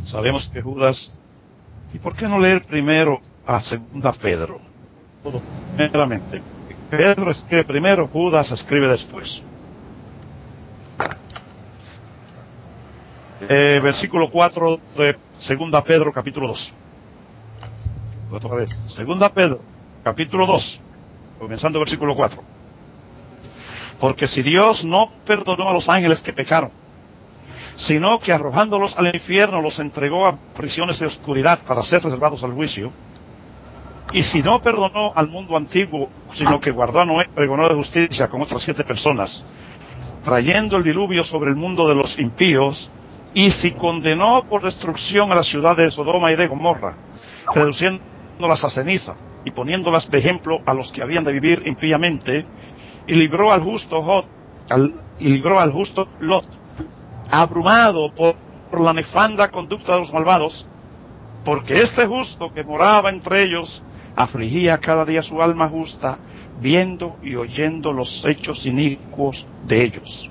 Sabemos que Judas... ¿Y por qué no leer primero a segunda Pedro? Primeramente, Pedro escribe primero, Judas escribe después. Versículo 4 de segunda Pedro, capítulo 2. Otra vez, segunda Pedro, capítulo 2, comenzando versículo 4. Porque si Dios no perdonó a los ángeles que pecaron, sino que arrojándolos al infierno los entregó a prisiones de oscuridad para ser reservados al juicio, y si no perdonó al mundo antiguo, sino que guardó a Noé, pregonó de justicia con otras 7 personas, trayendo el diluvio sobre el mundo de los impíos, y si condenó por destrucción a las ciudades de Sodoma y de Gomorra, reduciéndolas a ceniza y poniéndolas de ejemplo a los que habían de vivir impíamente, y libró al justo Lot, abrumado por la nefanda conducta de los malvados, porque este justo que moraba entre ellos afligía cada día su alma justa, viendo y oyendo los hechos inicuos de ellos.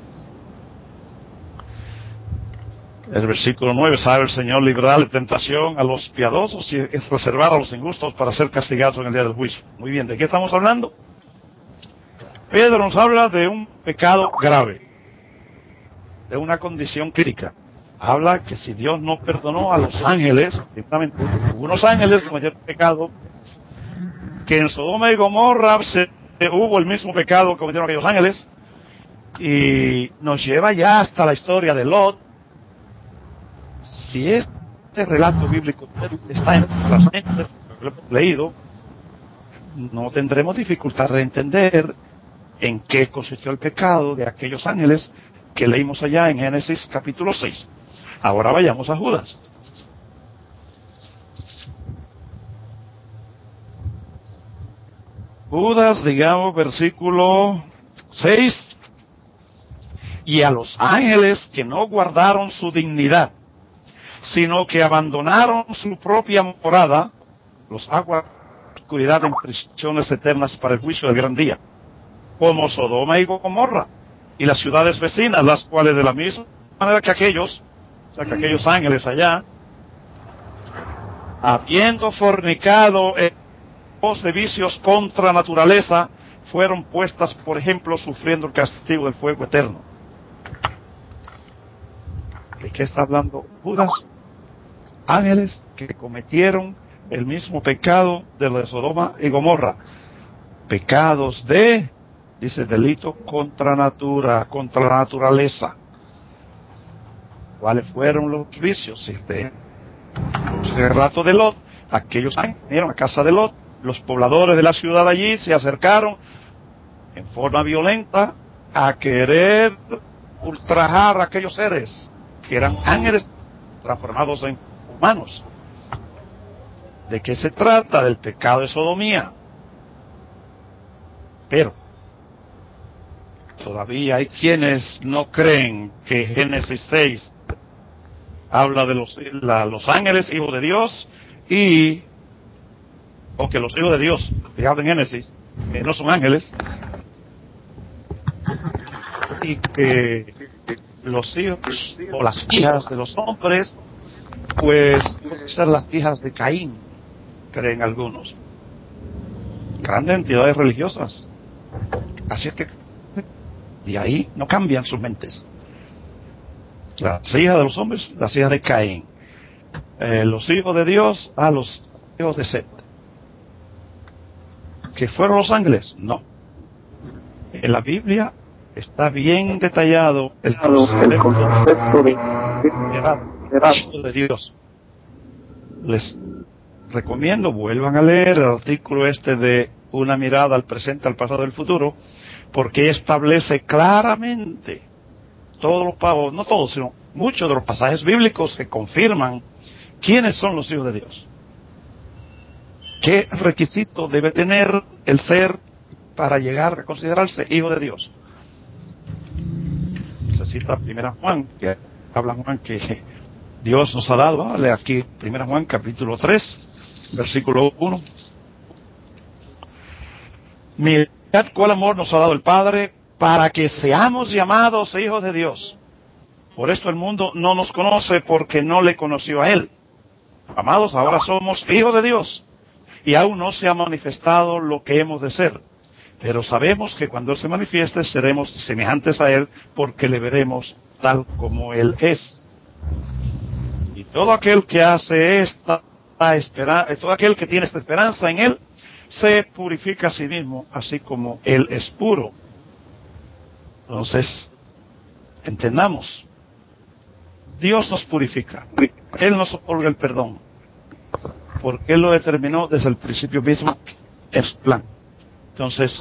El versículo 9, sabe el Señor librar de tentación a los piadosos y reservar a los injustos para ser castigados en el día del juicio. Muy bien, ¿de qué estamos hablando? Pedro nos habla de un pecado grave, de una condición crítica. Habla que si Dios no perdonó a los ángeles, ciertamente, hubo unos ángeles que cometieron pecado, que en Sodoma y Gomorra hubo el mismo pecado que cometieron aquellos ángeles, y nos lleva ya hasta la historia de Lot. Si este relato bíblico está en nuestras mentes, lo hemos leído, no tendremos dificultad de entender en qué consistió el pecado de aquellos ángeles que leímos allá en Génesis capítulo 6. Ahora vayamos a Judas. Judas, digamos, versículo 6. Y a los ángeles que no guardaron su dignidad, sino que abandonaron su propia morada, los ha guardado en la oscuridad en prisiones eternas para el juicio del gran día, como Sodoma y Gomorra y las ciudades vecinas, las cuales de la misma manera que aquellos, o sea que aquellos ángeles allá, habiendo fornicado en pos de vicios contra naturaleza, fueron puestas, por ejemplo, sufriendo el castigo del fuego eterno. ¿De qué está hablando Judas? Ángeles que cometieron el mismo pecado de los de Sodoma y Gomorra. Pecados de, dice, delito contra la naturaleza. ¿Cuáles fueron los vicios? El relato de Lot. Aquellos ángeles vinieron a casa de Lot. Los pobladores de la ciudad allí se acercaron en forma violenta a querer ultrajar a aquellos seres que eran ángeles transformados en humanos. ¿De qué se trata? Del pecado de sodomía. Pero todavía hay quienes no creen que Génesis 6 habla de los ángeles, hijos de Dios, o que los hijos de Dios que habla en Génesis no son ángeles, y que los hijos o las hijas de los hombres pues pueden ser las hijas de Caín, creen algunos. Grandes entidades religiosas. Así es que de ahí no cambian sus mentes. Las hijas de los hombres, las hijas de Caín. Los hijos de Dios a los hijos de Set. ¿Que fueron los ángeles? No. En la Biblia está bien detallado el concepto de hijo de Dios. Les recomiendo, vuelvan a leer el artículo de Una mirada al presente, al pasado y al futuro, porque establece claramente no todos, sino muchos de los pasajes bíblicos que confirman quiénes son los hijos de Dios. ¿Qué requisito debe tener el ser para llegar a considerarse hijo de Dios? Se cita 1 Juan, que habla Juan que Dios nos ha dado, vale, aquí 1 Juan capítulo 3, versículo 1. Mirad cuál amor nos ha dado el Padre para que seamos llamados hijos de Dios. Por esto el mundo no nos conoce porque no le conoció a Él. Amados, ahora somos hijos de Dios y aún no se ha manifestado lo que hemos de ser. Pero sabemos que cuando Él se manifieste seremos semejantes a Él porque le veremos tal como Él es. Y todo aquel que hace todo aquel que tiene esta esperanza en Él, se purifica a sí mismo, así como Él es puro. Entonces, entendamos, Dios nos purifica, Él nos otorga el perdón, porque Él lo determinó desde el principio mismo en su plan. Entonces,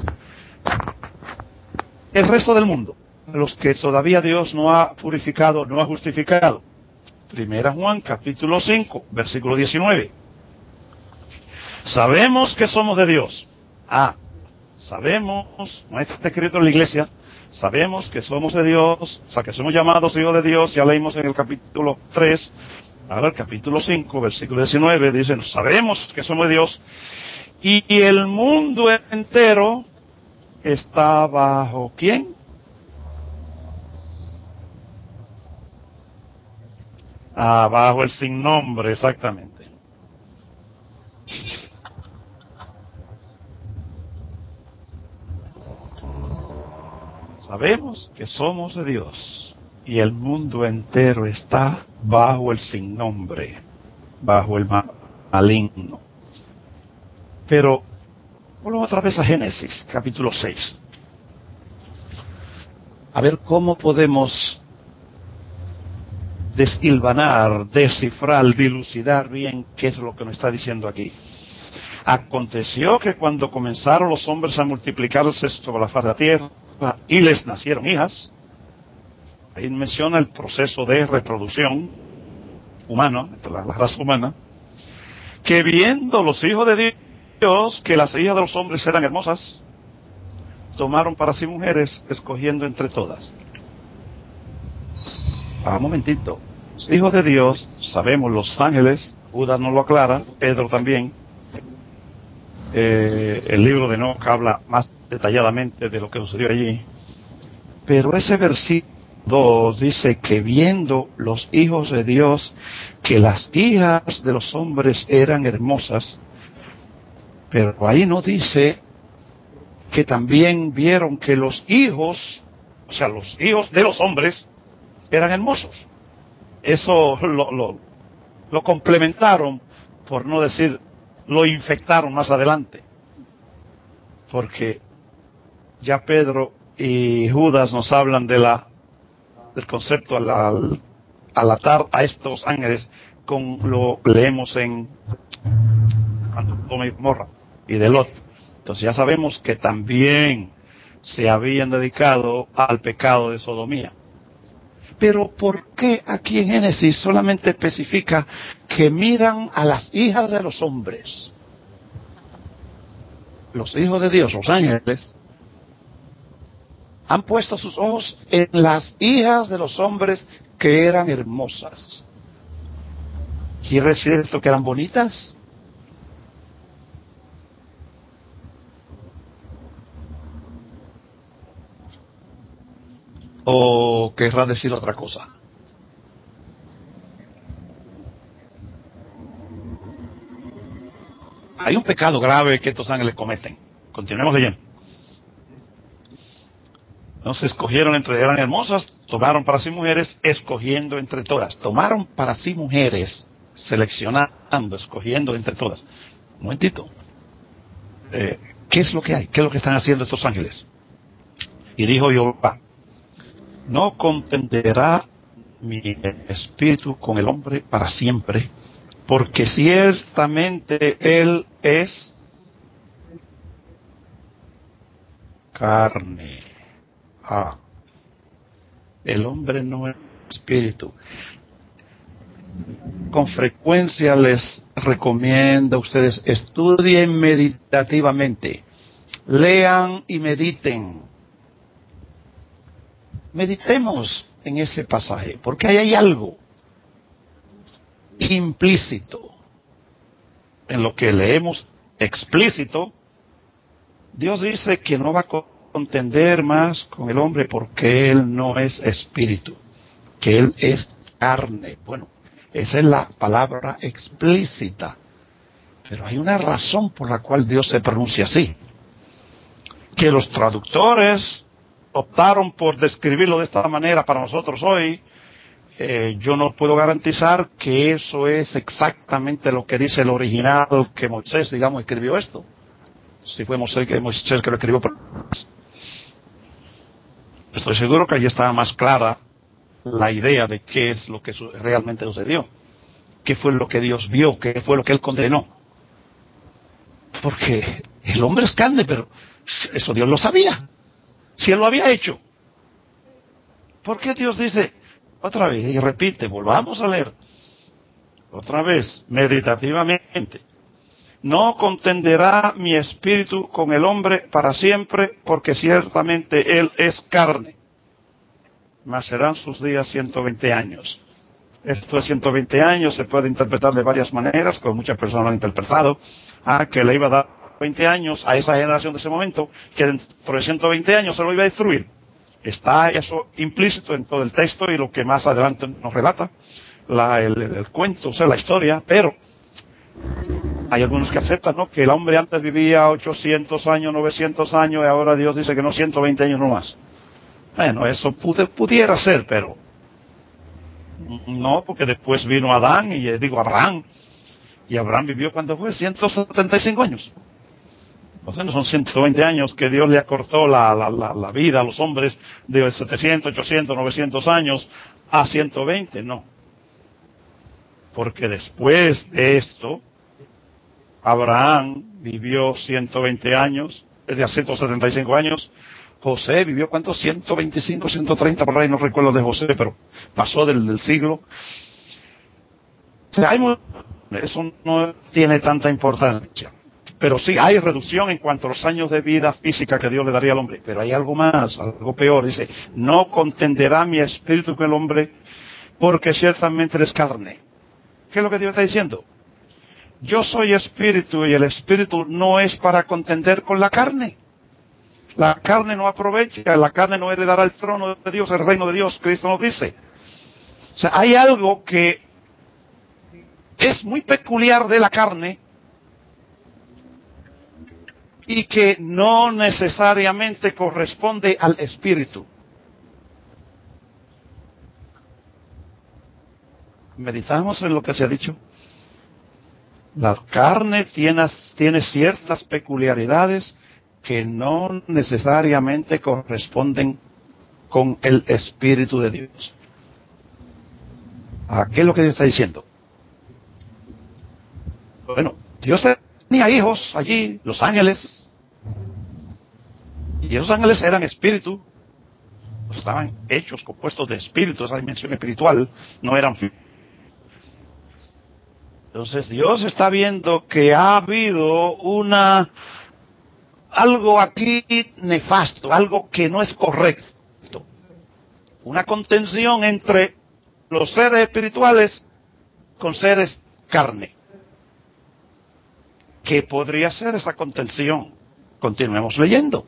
el resto del mundo, los que todavía Dios no ha purificado, no ha justificado. Primera Juan, capítulo 5, versículo 19. Sabemos que somos de Dios. Sabemos, no está escrito en la iglesia, sabemos que somos de Dios, o sea, que somos llamados hijos de Dios. Ya leímos en el capítulo 3, ahora el capítulo 5, versículo 19, dicen, sabemos que somos de Dios, y el mundo entero está bajo ¿quién? Bajo el sin nombre, exactamente. Sabemos que somos de Dios y el mundo entero está bajo el sin nombre, bajo el maligno. Pero volvamos otra vez a Génesis, capítulo 6. A ver cómo podemos deshilvanar, descifrar, dilucidar bien qué es lo que nos está diciendo aquí. Aconteció que cuando comenzaron los hombres a multiplicarse sobre la faz de la tierra y les nacieron hijas, ahí menciona el proceso de reproducción humano, entre la raza humana, que viendo los hijos de Dios que las hijas de los hombres eran hermosas, tomaron para sí mujeres, escogiendo entre todas. Un momentito. Los hijos de Dios, sabemos los ángeles, Judas nos lo aclara, Pedro también. El libro de Enoc habla más detalladamente de lo que sucedió allí. Pero ese versículo 2 dice que viendo los hijos de Dios que las hijas de los hombres eran hermosas, pero ahí no dice que también vieron que los hijos, o sea, los hijos de los hombres eran hermosos. Eso lo complementaron, por no decir, lo infectaron más adelante. Porque ya Pedro y Judas nos hablan del concepto al atar a estos ángeles con lo que leemos en Sodoma y Gomorra y de Lot. Entonces ya sabemos que también se habían dedicado al pecado de sodomía. Pero ¿por qué aquí en Génesis solamente especifica que miran a las hijas de los hombres? Los hijos de Dios, los ángeles, han puesto sus ojos en las hijas de los hombres que eran hermosas. ¿Quiere decir esto que eran bonitas? ¿O querrá decir otra cosa? Hay un pecado grave que estos ángeles cometen. Continuemos leyendo. Entonces escogieron entre eran hermosas, tomaron para sí mujeres, escogiendo entre todas. Tomaron para sí mujeres, seleccionando, escogiendo entre todas. Un momentito. ¿Qué es lo que hay? ¿Qué es lo que están haciendo estos ángeles? Y dijo Jehová, no contenderá mi espíritu con el hombre para siempre, porque ciertamente él es carne. El hombre no es espíritu. Con frecuencia les recomiendo a ustedes, estudien meditativamente, lean y mediten. Meditemos en ese pasaje, porque ahí hay algo implícito en lo que leemos explícito. Dios dice que no va a contender más con el hombre porque él no es espíritu. que Él es carne. Bueno, esa es la palabra explícita. Pero hay una razón por la cual Dios se pronuncia así. Que los traductores optaron por describirlo de esta manera para nosotros hoy, yo no puedo garantizar que eso es exactamente lo que dice el original que Moisés, digamos, escribió esto. Si fue Moisés que lo escribió. Estoy seguro que allí estaba más clara la idea de qué es lo que realmente sucedió. Qué fue lo que Dios vio, qué fue lo que Él condenó. Porque el hombre es carne, pero eso Dios lo sabía. Si Él lo había hecho. ¿Por qué Dios dice, otra vez, y repite, volvamos a leer, otra vez, meditativamente, no contenderá mi espíritu con el hombre para siempre, porque ciertamente él es carne, mas serán sus días 120 años. Esto de 120 años se puede interpretar de varias maneras, como muchas personas lo han interpretado, que le iba a dar 20 años a esa generación de ese momento, que dentro de 120 años se lo iba a destruir. Está eso implícito en todo el texto y lo que más adelante nos relata el cuento, o sea, la historia, pero hay algunos que aceptan, ¿no?, que el hombre antes vivía 800 años, 900 años y ahora Dios dice que no, 120 años no más. Bueno, eso pudiera ser, pero no, porque después vino Adán y Abraham, y Abraham vivió, ¿cuánto fue? 175 años. O sea, no son 120 años que Dios le acortó la vida a los hombres de 700, 800, 900 años a 120, no. Porque después de esto, Abraham vivió 120 años, es decir, 175 años. José vivió, ¿cuántos? 125, 130, por ahí no recuerdo de José, pero pasó del siglo. O sea, eso no tiene tanta importancia. Pero sí, hay reducción en cuanto a los años de vida física que Dios le daría al hombre. Pero hay algo más, algo peor. Dice, no contenderá mi espíritu con el hombre, porque ciertamente eres carne. ¿Qué es lo que Dios está diciendo? Yo soy espíritu y el espíritu no es para contender con la carne. La carne no aprovecha, la carne no heredará el trono de Dios, el reino de Dios, Cristo nos dice. O sea, hay algo que es muy peculiar de la carne, y que no necesariamente corresponde al espíritu. Meditamos en lo que se ha dicho. La carne tiene ciertas peculiaridades que no necesariamente corresponden con el espíritu de Dios. ¿Qué es lo que Dios está diciendo? Bueno, Dios tenía hijos allí, los ángeles, y esos ángeles eran espíritu, estaban hechos, compuestos de espíritu, esa dimensión espiritual, no eran físicos. Entonces Dios está viendo que ha habido algo aquí nefasto, algo que no es correcto, una contención entre los seres espirituales con seres carne. ¿Qué podría ser esa contención? Continuemos leyendo.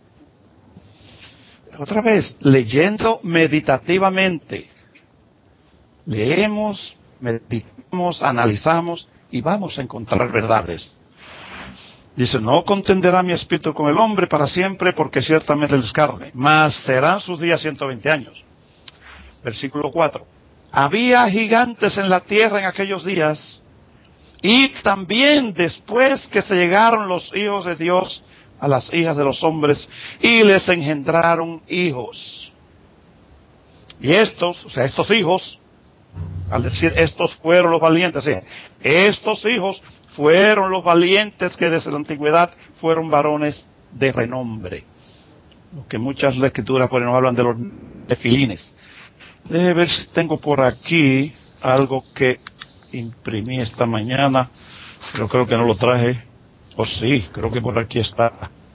Otra vez, leyendo meditativamente. Leemos, meditamos, analizamos y vamos a encontrar verdades. Dice, no contenderá mi espíritu con el hombre para siempre, porque ciertamente él es carne, mas serán sus días 120 años. Versículo 4. Había gigantes en la tierra en aquellos días, y también después que se llegaron los hijos de Dios a las hijas de los hombres, y les engendraron hijos. Y estos hijos, al decir estos fueron los valientes, ¿sí?, estos hijos fueron los valientes que desde la antigüedad fueron varones de renombre. Lo que muchas escrituras por ahí nos hablan de los nefilines. Déjame ver si tengo por aquí algo que imprimí esta mañana, pero creo que no lo traje. O sí, creo que por aquí está.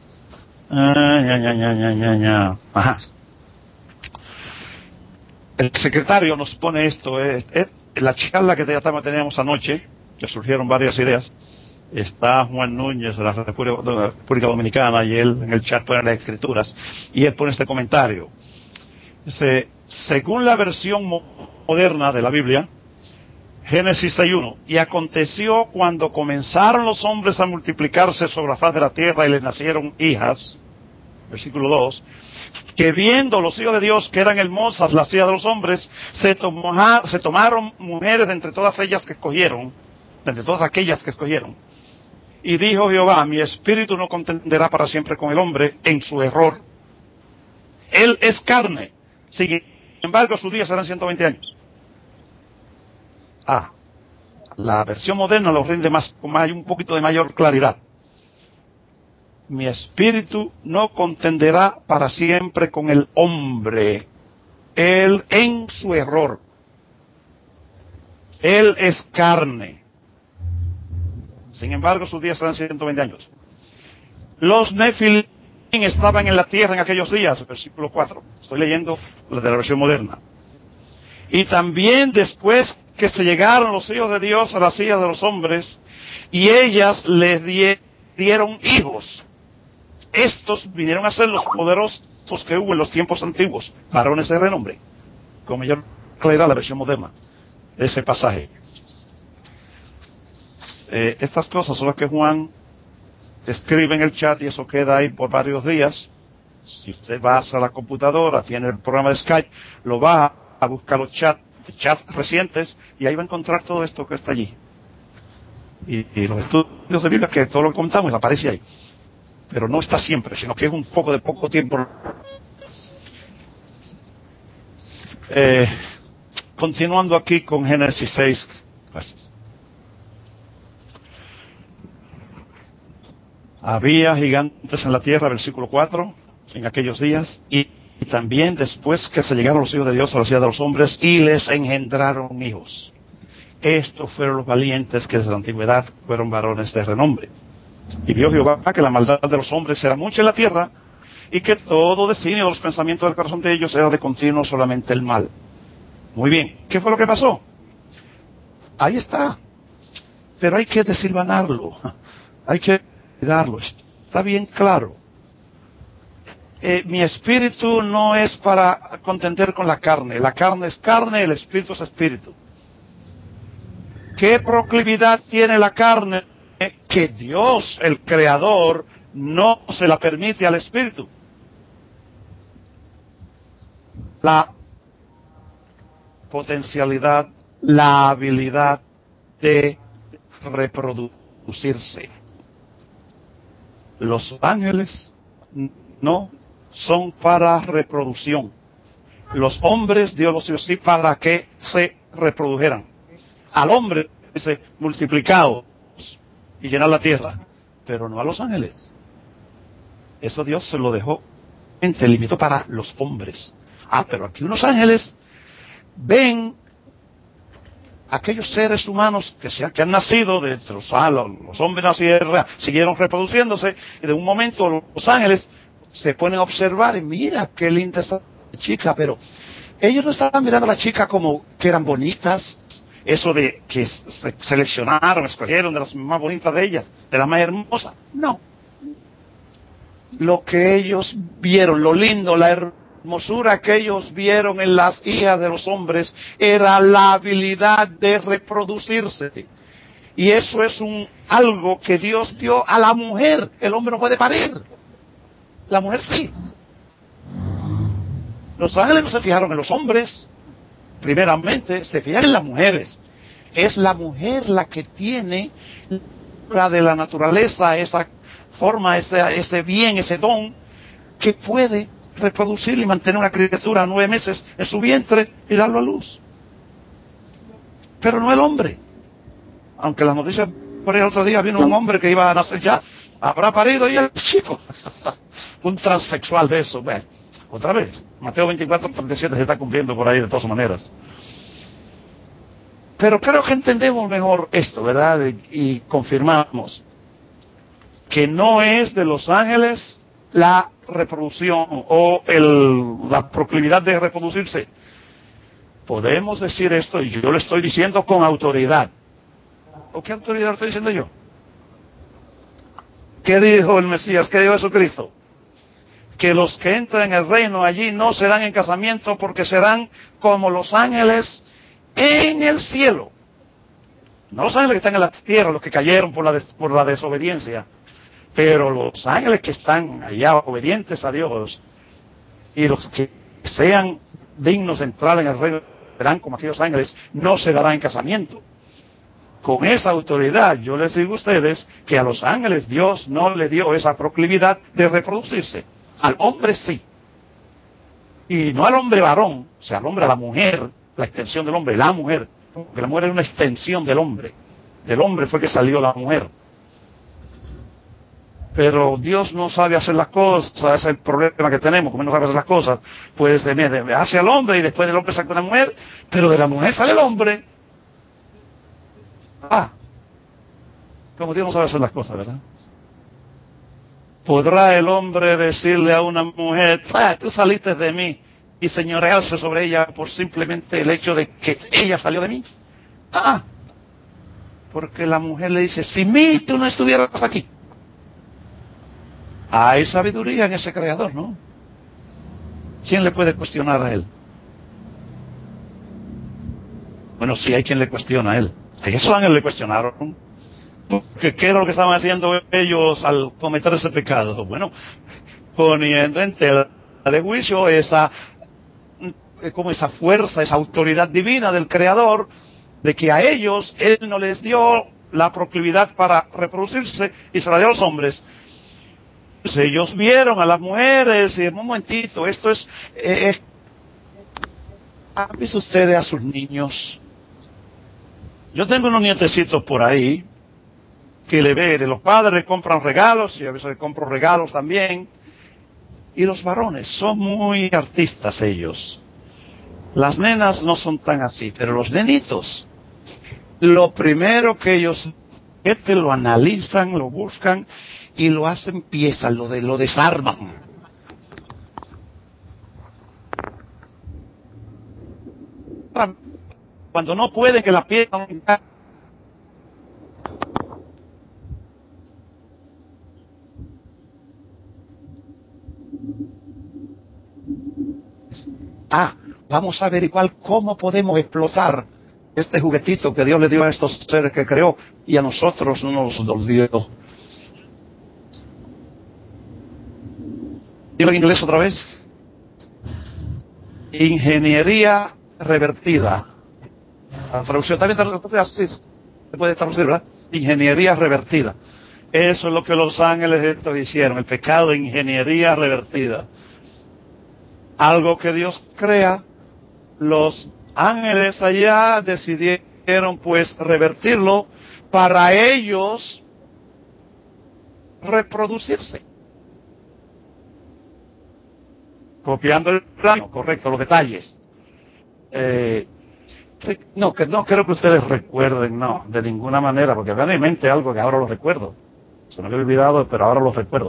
Ajá. El secretario nos pone esto, la charla que teníamos anoche, que surgieron varias ideas. Está Juan Núñez de la República Dominicana, y él en el chat pone las escrituras, y él pone este comentario. Según la versión moderna de la Biblia, Génesis 6:1, y aconteció cuando comenzaron los hombres a multiplicarse sobre la faz de la tierra y les nacieron hijas, versículo 2, que viendo los hijos de Dios que eran hermosas las hijas de los hombres, se tomaron mujeres de entre todas ellas que escogieron, de entre todas aquellas que escogieron. Y dijo Jehová, mi espíritu no contenderá para siempre con el hombre en su error. Él es carne. Sin embargo, sus días serán 120 años. La versión moderna lo rinde un poquito de mayor claridad. Mi espíritu no contenderá para siempre con el hombre. Él en su error. Él es carne. Sin embargo, sus días serán 120 años. Los Nefilim estaban en la tierra en aquellos días, versículo 4. Estoy leyendo la de la versión moderna. Y también después que se llegaron los hijos de Dios a las hijas de los hombres, y ellas les dieron hijos. Estos vinieron a ser los poderosos que hubo en los tiempos antiguos, varones de renombre, como ya claridad la versión moderna de ese pasaje. Estas cosas son las que Juan escribe en el chat y eso queda ahí por varios días. Si usted va a la computadora, tiene el programa de Skype, lo va a buscar los chats recientes y ahí va a encontrar todo esto que está allí. Y los estudios de Biblia, que todo lo que contamos aparece ahí. Pero no está siempre, sino que es un poco de poco tiempo. Continuando aquí con Génesis 6. Gracias. Había gigantes en la tierra, versículo 4, en aquellos días, y también después que se llegaron los hijos de Dios a la ciudad de los hombres, y les engendraron hijos. Estos fueron los valientes que desde la antigüedad fueron varones de renombre. Y vio Jehová que la maldad de los hombres era mucha en la tierra, y que todo designio de los pensamientos del corazón de ellos era de continuo solamente el mal. Muy bien, ¿qué fue lo que pasó? Ahí está, pero hay que desilvanarlo, hay que darlo, está bien claro. Mi espíritu no es para contender con la carne es carne, el espíritu es espíritu. ¿Qué proclividad tiene la carne que Dios, el Creador, no se la permite al espíritu? La potencialidad, la habilidad de reproducirse. Los ángeles no son para reproducción. Los hombres Dios los hizo así para que se reprodujeran. Al hombre dice multiplicaos y llenar la tierra, pero no a los ángeles. Eso Dios se lo dejó, se limitó para los hombres. Pero aquí unos ángeles ven aquellos seres humanos que han nacido de los hombres nacieron, siguieron reproduciéndose, y de un momento los ángeles se ponen a observar y mira qué linda esta chica, pero ellos no estaban mirando a la chica como que eran bonitas, eso de que se seleccionaron, escogieron de las más bonitas de ellas, de las más hermosas. No. Lo que ellos vieron, lo lindo, la hermosura que ellos vieron en las hijas de los hombres era la habilidad de reproducirse. Y eso es algo que Dios dio a la mujer. El hombre no puede parir. La mujer sí. Los ángeles no se fijaron en los hombres. Primeramente, se fijan en las mujeres. Es la mujer la que tiene la de la naturaleza, esa forma, ese bien, ese don, que puede reproducir y mantener una criatura 9 meses en su vientre y darlo a luz. Pero no el hombre. Aunque las noticias por el otro día vino un hombre que iba a nacer ya, habrá parido y el chico. Un transexual de eso. Bueno, otra vez, Mateo 24:37 se está cumpliendo por ahí de todas maneras. Pero creo que entendemos mejor esto, ¿verdad? Y confirmamos que no es de los ángeles la reproducción o la proclividad de reproducirse. Podemos decir esto, y yo lo estoy diciendo con autoridad. ¿O qué autoridad lo estoy diciendo yo? ¿Qué dijo el Mesías? ¿Qué dijo Jesucristo? que los que entran en el reino allí no serán en casamiento, porque serán como los ángeles en el cielo. No los ángeles que están en la tierra, los que cayeron por la desobediencia, pero los ángeles que están allá obedientes a Dios, y los que sean dignos de entrar en el reino serán como aquellos ángeles, no se darán en casamiento. Con esa autoridad yo les digo a ustedes que a los ángeles Dios no le dio esa proclividad de reproducirse. Al hombre sí. Y no al hombre varón, o sea, al hombre, a la mujer, la extensión del hombre, la mujer, porque la mujer es una extensión del hombre. Del hombre fue que salió la mujer. Pero Dios no sabe hacer las cosas, ese es el problema que tenemos, como no sabe hacer las cosas, pues hace al hombre y después del hombre saca una mujer, pero de la mujer sale el hombre. Como Dios no sabe hacer las cosas, ¿verdad? ¿Podrá el hombre decirle a una mujer, tú saliste de mí, y señorearse sobre ella por simplemente el hecho de que ella salió de mí? Porque la mujer le dice, sin mí tú no estuvieras aquí. Hay sabiduría en ese creador, ¿no? ¿Quién le puede cuestionar a él? Bueno, sí hay quien le cuestiona a él. A esos ángeles le cuestionaron. Porque ¿qué era lo que estaban haciendo ellos al cometer ese pecado? Bueno, poniendo en tela de juicio esa fuerza, esa autoridad divina del Creador, de que a ellos Él no les dio la proclividad para reproducirse y se la dio a los hombres. Pues ellos vieron a las mujeres y un momentito, esto es... ¿Han visto ustedes a sus niños? Yo tengo unos nietecitos por ahí que le ve, de los padres le compran regalos, y a veces le compro regalos también, y los varones son muy artistas ellos. Las nenas no son tan así, pero los nenitos, lo primero que ellos lo analizan, lo buscan y lo hacen piezas, lo desarman. Cuando no pueden que la pieza vamos a averiguar cómo podemos explotar este juguetito que Dios le dio a estos seres que creó y a nosotros no nos lo dio. Digo en inglés otra vez. Ingeniería revertida. La traducción también así se puede traducir, ¿verdad? Ingeniería revertida. Eso es lo que los ángeles hicieron, el pecado de ingeniería revertida. Algo que Dios crea, los ángeles allá decidieron pues revertirlo para ellos reproducirse. Copiando el plano, correcto, los detalles. No creo que ustedes recuerden, no, de ninguna manera, porque vean en mi mente algo que ahora lo recuerdo. Se me había olvidado, pero ahora lo recuerdo.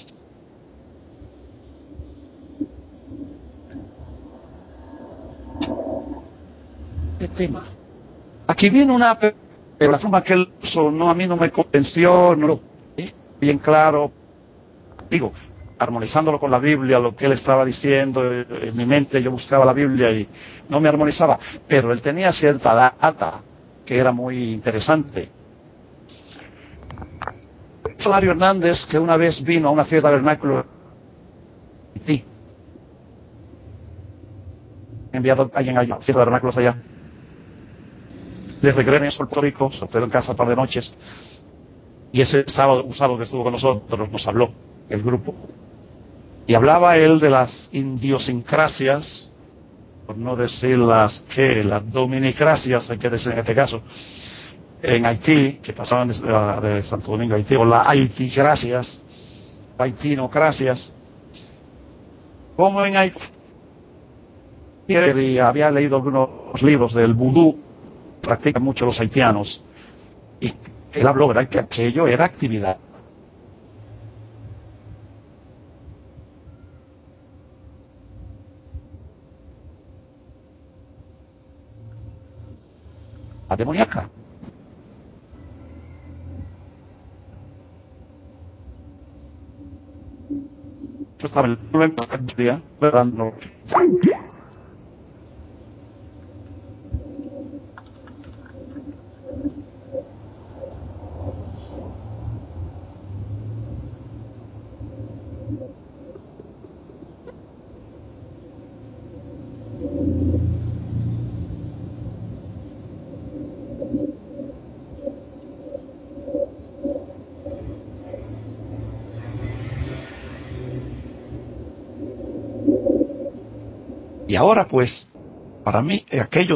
¿Qué tema? Aquí viene pero la forma que él usó, no, a mí no me convenció, no, bien claro, digo, armonizándolo con la Biblia, lo que él estaba diciendo, en mi mente yo buscaba la Biblia y no me armonizaba, pero él tenía cierta data que era muy interesante. Mario Hernández, que una vez vino a una fiesta tabernáculo sí, enviado a alguien allá, fiesta tabernáculos allá, de regreso en Puerto Rico, se quedó en casa un par de noches, y ese sábado, un sábado que estuvo con nosotros, nos habló el grupo, y hablaba él de las idiosincrasias, por no decir las dominicracias, hay que decir en este caso, en Haití, que pasaban de Santo Domingo a Haití, o las haiticracias, haitinocracias, como en Haití, y había leído algunos libros del vudú, practican mucho los haitianos, y él habló, ¿verdad?, que aquello era actividad. La demoníaca. Yo estaba en la Biblia, ¿verdad? No. Y ahora pues, para mí aquello,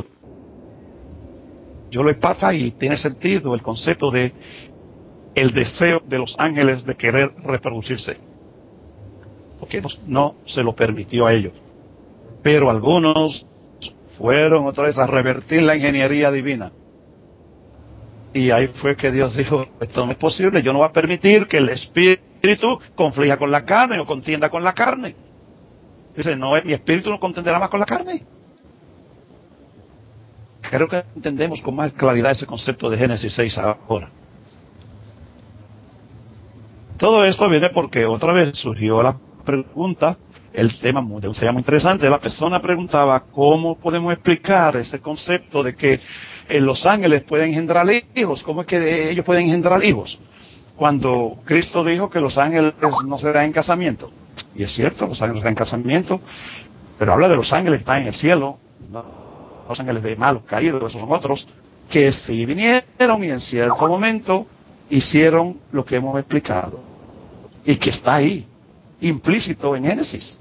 yo lo empata y tiene sentido el concepto de el deseo de los ángeles de querer reproducirse, porque no se lo permitió a ellos. Pero algunos fueron otra vez a revertir la ingeniería divina. Y ahí fue que Dios dijo, esto no es posible, yo no voy a permitir que el espíritu conflija con la carne o contienda con la carne. Dice, no, mi espíritu no contenderá más con la carne. Creo que entendemos con más claridad ese concepto de Génesis 6 ahora. Todo esto viene porque otra vez surgió la pregunta, el tema de un tema muy interesante. La persona preguntaba cómo podemos explicar ese concepto de que los ángeles pueden engendrar hijos. ¿Cómo es que ellos pueden engendrar hijos? Cuando Cristo dijo que los ángeles no se dan en casamiento. Y es cierto, los ángeles se dan en casamiento, pero habla de los ángeles que están en el cielo, no los ángeles de malos caídos, esos son otros, que sí vinieron y en cierto momento hicieron lo que hemos explicado. Y que está ahí, implícito en Génesis.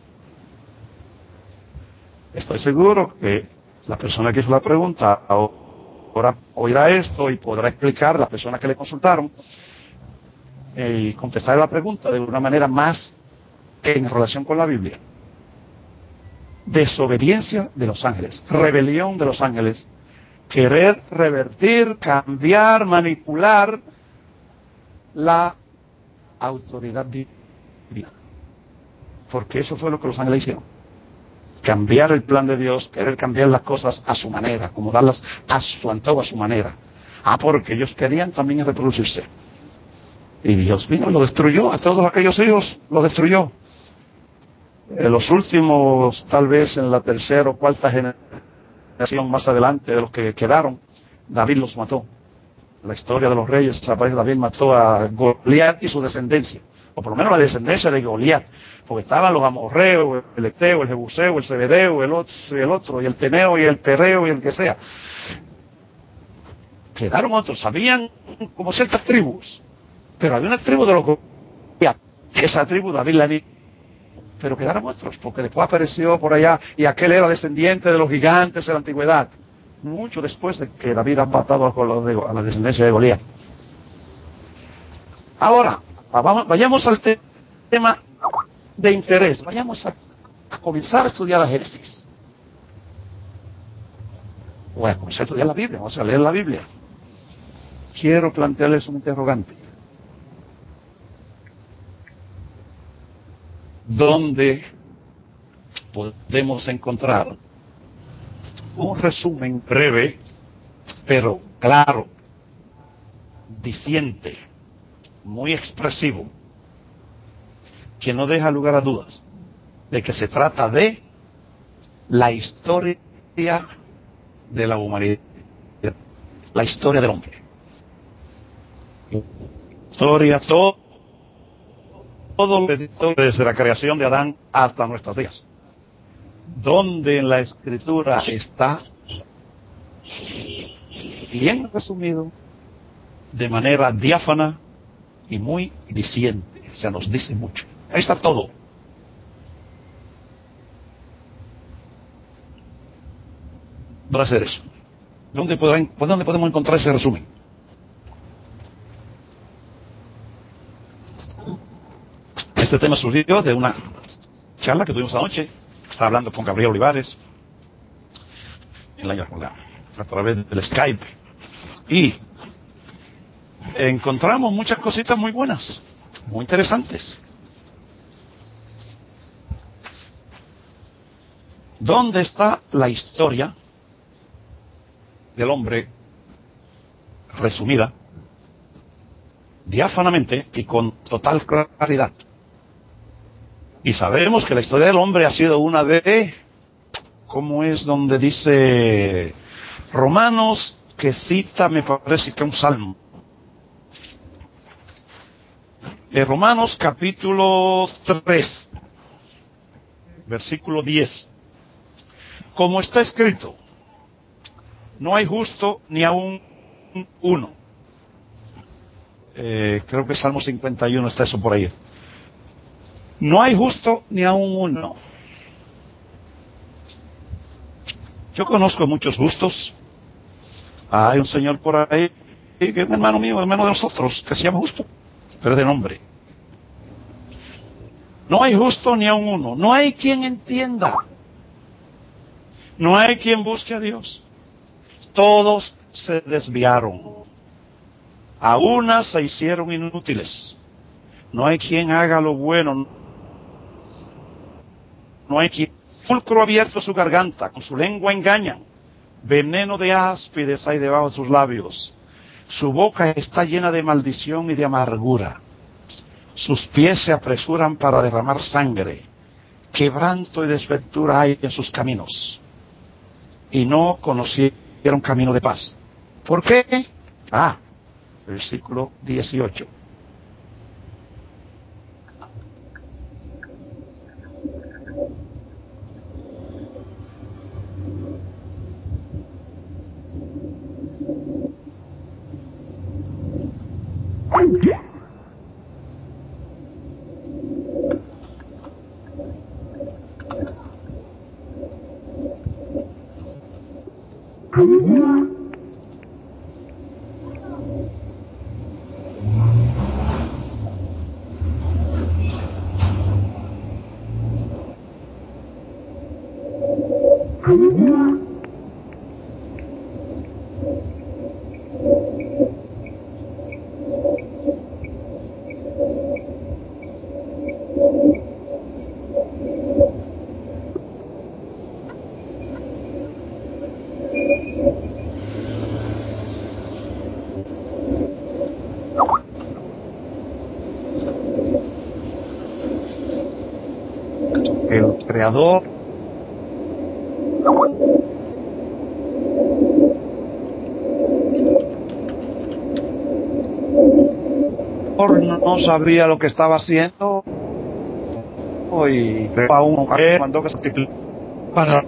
Estoy seguro que la persona que hizo la pregunta ahora oirá esto y podrá explicar a la persona que le consultaron y contestar la pregunta de una manera más en relación con la Biblia. Desobediencia de los ángeles, rebelión de los ángeles, querer revertir, cambiar, manipular la autoridad divina. Porque eso fue lo que los ángeles hicieron. Cambiar el plan de Dios, querer cambiar las cosas a su manera, acomodarlas a su antojo, a su manera. Porque ellos querían también reproducirse. Y Dios vino y lo destruyó, a todos aquellos hijos los destruyó. Los últimos, tal vez en la tercera o cuarta generación más adelante de los que quedaron, David los mató. La historia de los reyes, aparece David mató a Goliat y su descendencia, o por lo menos la descendencia de Goliat, porque estaban los amorreos, el eteo, el jebuseo, el zebedeo, el otro, y el teneo, y el pereo, y el que sea. Quedaron otros, habían como ciertas tribus, pero había una tribu de los Goliat, esa tribu David la dio, pero quedaron otros, porque después apareció por allá, y aquel era descendiente de los gigantes de la antigüedad, mucho después de que David ha matado a la descendencia de Goliat. Ahora, vayamos al tema de interés, vayamos a comenzar a estudiar la Génesis. Voy a comenzar a estudiar la Biblia, vamos a leer la Biblia. Quiero plantearles un interrogante. ¿Dónde podemos encontrar un resumen breve, pero claro, diciente, muy expresivo, que no deja lugar a dudas de que se trata de la historia de la humanidad, la historia del hombre, historia, todo desde la creación de Adán hasta nuestros días, donde en la Escritura está bien resumido, de manera diáfana y muy diciente, o sea, nos dice mucho. Ahí está todo. Para hacer eso, ¿dónde podemos encontrar ese resumen? Este tema surgió de una charla que tuvimos anoche. Estaba hablando con Gabriel Olivares en la a través del Skype, y encontramos muchas cositas muy buenas, muy interesantes. ¿Dónde está la historia del hombre resumida, diáfanamente y con total claridad? Y sabemos que la historia del hombre ha sido una de, ¿cómo es donde dice Romanos, que cita, me parece que un salmo? Romanos capítulo 3, versículo 10. Como está escrito, no hay justo ni aún uno. Creo que Salmo 51 está eso por ahí. No hay justo ni aún uno. Yo conozco muchos justos. Hay un señor por ahí, que es un hermano mío, hermano de nosotros, que se llama Justo, pero es de nombre. No hay justo ni aún uno. No hay quien entienda. No hay quien busque a Dios. Todos se desviaron. A unas se hicieron inútiles. No hay quien haga lo bueno. No hay quien. Pulcro abierto su garganta, con su lengua engañan. Veneno de áspides hay debajo de sus labios. Su boca está llena de maldición y de amargura. Sus pies se apresuran para derramar sangre. Quebranto y desventura hay en sus caminos. Y no conocieron camino de paz. ¿Por qué? Versículo 18. El Creador no sabía lo que estaba haciendo y a uno mandó que se para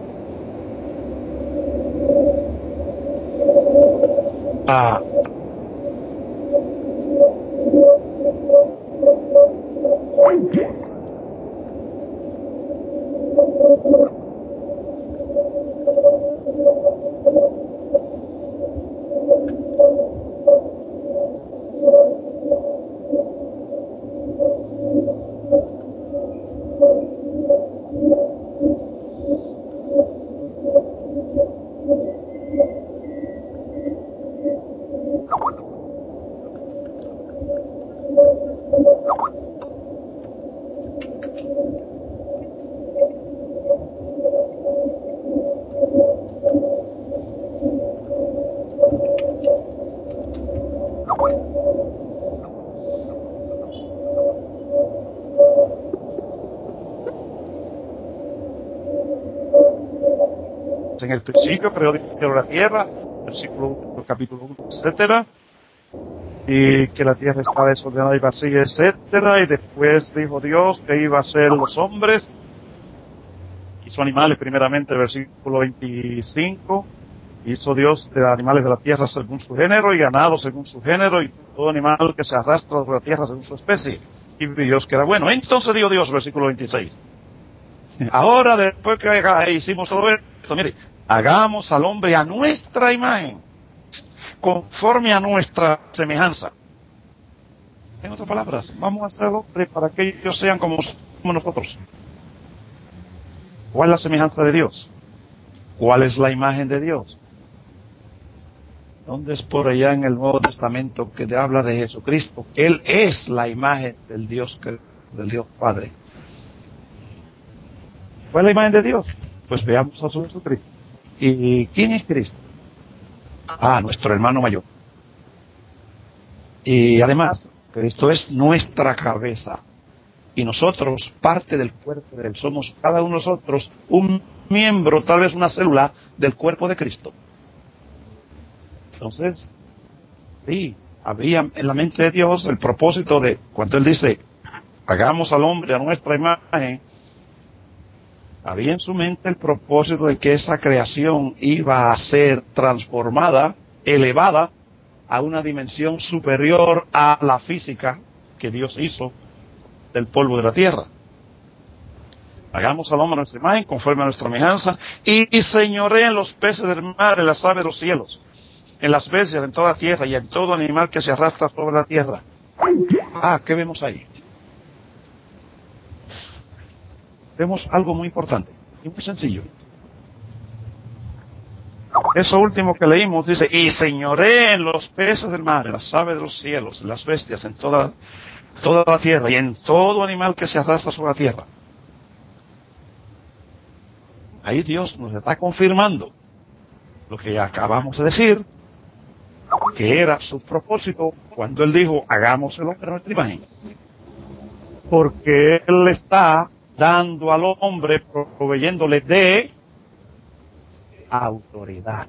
en el principio creó la tierra, versículo 1, capítulo 1, etcétera, y que la tierra estaba desordenada y vacía, etcétera, y después dijo Dios que iba a ser los hombres, hizo animales primeramente, versículo 25, hizo Dios de animales de la tierra según su género, y ganado según su género, y todo animal que se arrastra por la tierra según su especie, y Dios queda bueno. Entonces dijo Dios, versículo 26, ahora después que hicimos todo esto, mire, hagamos al hombre a nuestra imagen, conforme a nuestra semejanza. En otras palabras, vamos a hacer al hombre para que ellos sean como somos nosotros. ¿Cuál es la semejanza de Dios? ¿Cuál es la imagen de Dios? ¿Dónde es por allá en el Nuevo Testamento que te habla de Jesucristo? Él es la imagen del Dios Padre. ¿Cuál es la imagen de Dios? Pues veamos a su Jesucristo. ¿Y quién es Cristo? Nuestro hermano mayor. Y además, Cristo es nuestra cabeza. Y nosotros, parte del cuerpo de Él, somos cada uno de nosotros un miembro, tal vez una célula del cuerpo de Cristo. Entonces, sí, había en la mente de Dios el propósito de, cuando Él dice, hagamos al hombre a nuestra imagen, había en su mente el propósito de que esa creación iba a ser transformada, elevada a una dimensión superior a la física que Dios hizo del polvo de la tierra. Hagamos al hombre a nuestra imagen, conforme a nuestra semejanza, y señoreen en los peces del mar, en las aves de los cielos, en las bestias, en toda la tierra, y en todo animal que se arrastra sobre la tierra. ¿Qué vemos ahí? Vemos algo muy importante y muy sencillo. Eso último que leímos dice, y señoreen en los peces del mar, en las aves de los cielos, en las bestias, en toda la tierra, y en todo animal que se arrastra sobre la tierra. Ahí Dios nos está confirmando lo que ya acabamos de decir, que era su propósito cuando Él dijo, hagamos el hombre a nuestra imagen. Porque Él está dando al hombre, proveyéndole de autoridad.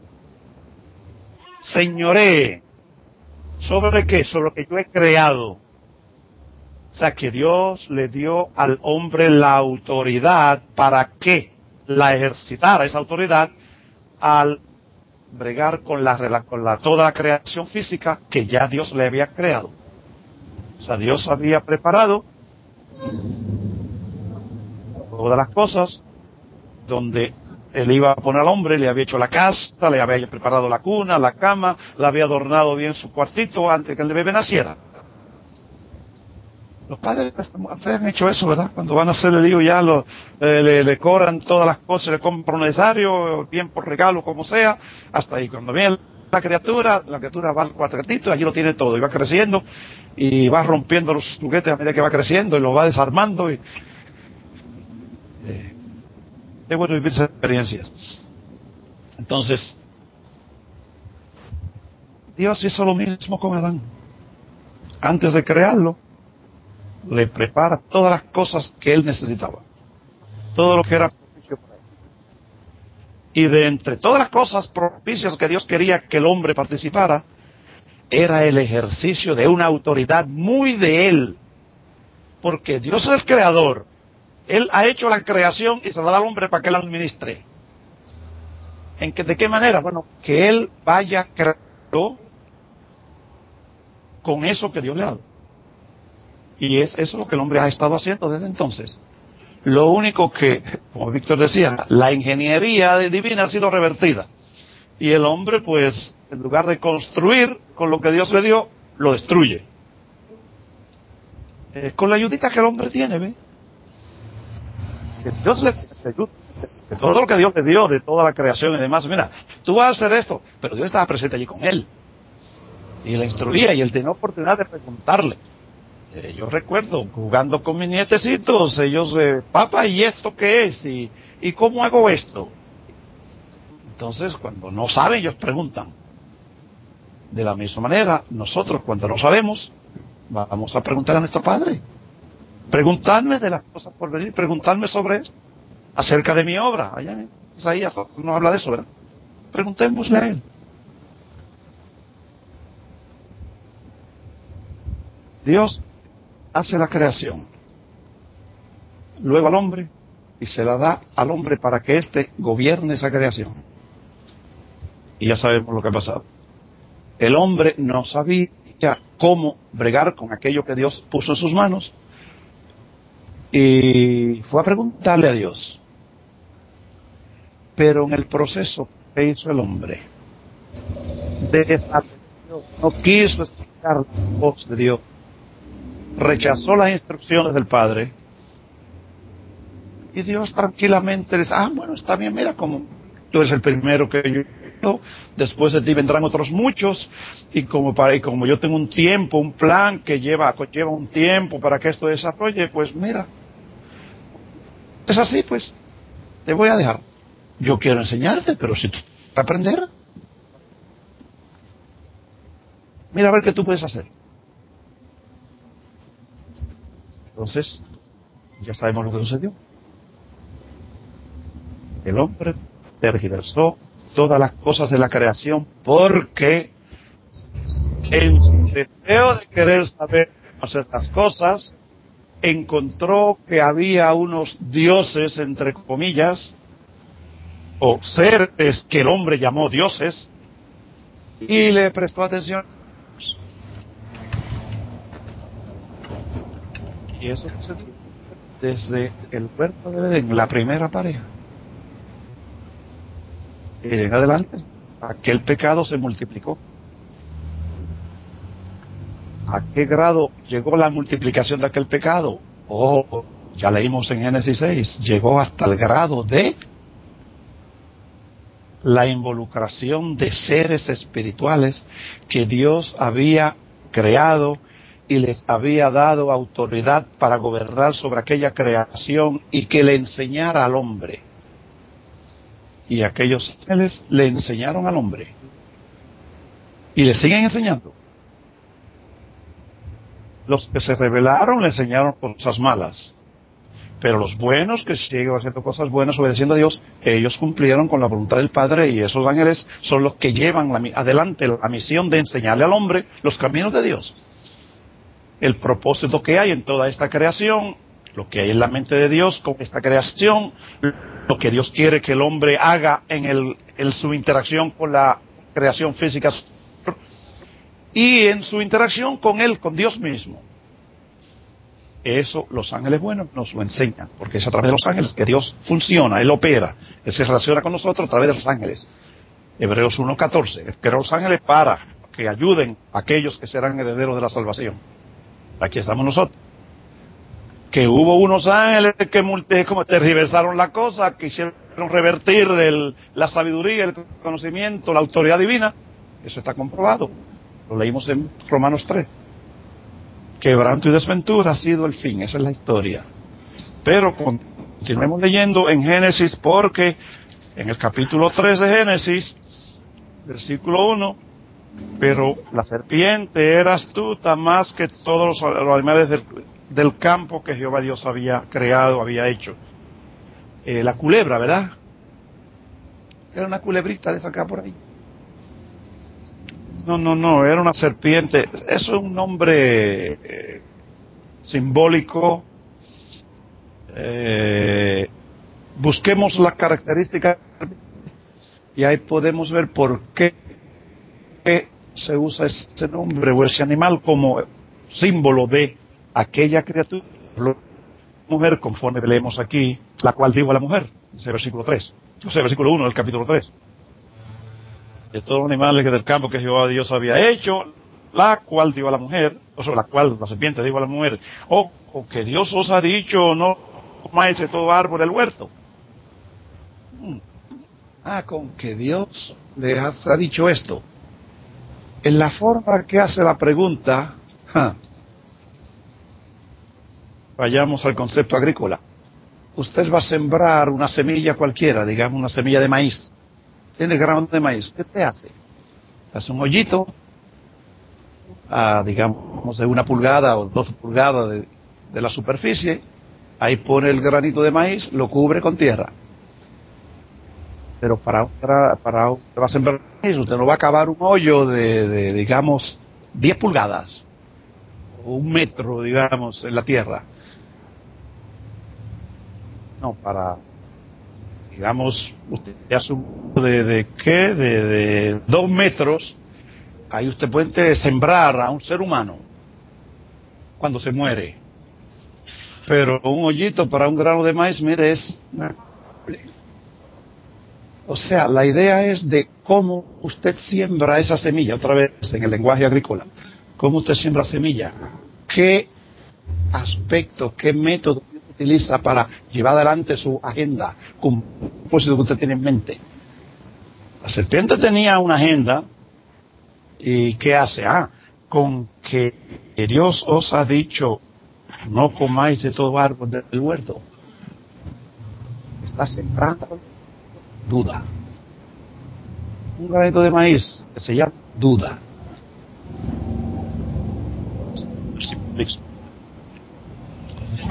Señoré, ¿sobre qué? Sobre lo que yo he creado. O sea, que Dios le dio al hombre la autoridad para que la ejercitara, esa autoridad, al bregar con toda la creación física que ya Dios le había creado. O sea, Dios había preparado todas las cosas donde Él iba a poner al hombre, le había hecho la casa, le había preparado la cuna, la cama, le había adornado bien su cuartito antes que el bebé naciera. Los padres han hecho eso, ¿verdad? Cuando van a hacer el hijo ya le cobran todas las cosas, le compran lo necesario, bien por regalo, como sea, hasta ahí. Cuando viene la criatura va al cuartito y allí lo tiene todo, y va creciendo, y va rompiendo los juguetes a medida que va creciendo, y lo va desarmando, y es bueno vivir esas experiencias. Entonces, Dios hizo lo mismo con Adán. Antes de crearlo, le prepara todas las cosas que él necesitaba. Todo lo que era propicio para él. Y de entre todas las cosas propicias que Dios quería que el hombre participara, era el ejercicio de una autoridad muy de él. Porque Dios es el creador. Él ha hecho la creación y se la da al hombre para que la administre. ¿De qué manera? Bueno, que él vaya creando con eso que Dios le ha dado. Y eso es lo que el hombre ha estado haciendo desde entonces. Lo único que, como Víctor decía, la ingeniería divina ha sido revertida. Y el hombre, pues, en lugar de construir con lo que Dios le dio, lo destruye. Con la ayudita que el hombre tiene, ¿ve? Que Dios le ayuda. De todo lo que Dios le dio, de toda la creación y demás. Mira, tú vas a hacer esto, pero Dios estaba presente allí con él. Y le instruía, y él tenía oportunidad de preguntarle. Yo recuerdo jugando con mis nietecitos, ellos, papá, ¿y esto qué es? ¿Y cómo hago esto? Entonces, cuando no saben, ellos preguntan. De la misma manera, nosotros, cuando no sabemos, vamos a preguntar a nuestro Padre. Preguntarme de las cosas por venir, preguntarme sobre esto, acerca de mi obra. Allá en Isaías no habla de eso, ¿verdad? Preguntémosle a Él. Dios hace la creación, luego al hombre, y se la da al hombre para que éste gobierne esa creación. Y ya sabemos lo que ha pasado. El hombre no sabía cómo bregar con aquello que Dios puso en sus manos, y fue a preguntarle a Dios. Pero en el proceso que hizo el hombre, desatendió, no quiso escuchar la voz de Dios, rechazó las instrucciones del Padre, y Dios tranquilamente le dice, bueno, está bien, mira, como tú eres el primero que yo, después de ti vendrán otros muchos, y como yo tengo un tiempo, un plan que lleva un tiempo para que esto desarrolle, pues mira, es así, pues, te voy a dejar. Yo quiero enseñarte, pero si tú quieres aprender, mira a ver qué tú puedes hacer. Entonces, Ya sabemos lo que sucedió. El hombre tergiversó todas las cosas de la creación porque en su deseo de querer saber hacer las cosas, encontró que había unos dioses, entre comillas, o seres que el hombre llamó dioses, y le prestó atención. Y eso sucedió desde el huerto de Edén, la primera pareja. Y en adelante, aquel pecado se multiplicó. ¿A qué grado llegó la multiplicación de aquel pecado? Oh, ya leímos en Génesis 6, llegó hasta el grado de la involucración de seres espirituales que Dios había creado y les había dado autoridad para gobernar sobre aquella creación y que le enseñara al hombre. Y aquellos ángeles le enseñaron al hombre. Y le siguen enseñando. Los que se rebelaron le enseñaron cosas malas. Pero los buenos que siguen haciendo cosas buenas, obedeciendo a Dios, ellos cumplieron con la voluntad del Padre, y esos ángeles son los que llevan adelante la misión de enseñarle al hombre los caminos de Dios. El propósito que hay en toda esta creación, lo que hay en la mente de Dios con esta creación, lo que Dios quiere que el hombre haga en su interacción con la creación física y en su interacción con Él, con Dios mismo. Eso los ángeles buenos nos lo enseñan, porque es a través de los ángeles que Dios funciona, Él opera, Él se relaciona con nosotros a través de los ángeles. Hebreos 1:14, creó los ángeles para que ayuden a aquellos que serán herederos de la salvación. Aquí estamos nosotros. Que hubo unos ángeles que como tergiversaron la cosa, que hicieron revertir la sabiduría, el conocimiento, la autoridad divina. Eso está comprobado. Lo leímos en Romanos 3. Quebranto y desventura ha sido el fin, esa es la historia. Pero continuemos leyendo en Génesis, porque en el capítulo 3 de Génesis, versículo 1, pero la serpiente era astuta más que todos los animales del campo que Jehová Dios había creado, había hecho. La culebra, ¿verdad? Era una culebrita de esa acá por ahí. No, era una serpiente. Eso es un nombre simbólico. Busquemos las características y ahí podemos ver por qué se usa ese nombre o ese animal como símbolo de aquella criatura, mujer, conforme leemos aquí, la cual dijo a la mujer, ese versículo 3, o sea, versículo 1 del capítulo 3. De todos los animales que del campo que Jehová Dios había hecho, la cual dijo a la mujer, o sea, la cual la serpiente dijo a la mujer, o que Dios os ha dicho, no comáis de todo árbol del huerto. Con que Dios le ha dicho esto. En la forma que hace la pregunta, vayamos al concepto agrícola. Usted va a sembrar una semilla cualquiera, digamos una semilla de maíz. Tiene grano de maíz. ¿Qué te hace? Hace un hoyito, digamos de 1 pulgada o 12 pulgadas de la superficie. Ahí pone el granito de maíz, lo cubre con tierra. Pero para usted va a sembrar maíz, usted no va a cavar un hoyo de digamos 10 pulgadas o 1 metro, digamos, en la tierra. No, digamos, usted hace un de 2 metros, ahí usted puede sembrar a un ser humano cuando se muere. Pero un hoyito para un grano de maíz, mire, o sea, la idea es de cómo usted siembra esa semilla, otra vez en el lenguaje agrícola. ¿Cómo usted siembra semilla? ¿Qué aspecto, qué método utiliza para llevar adelante su agenda, con un propósito que usted tiene en mente? La serpiente tenía una agenda, ¿y qué hace? Con que Dios os ha dicho, no comáis de todo árbol del huerto. Está sembrando duda. Un granito de maíz que se llama duda.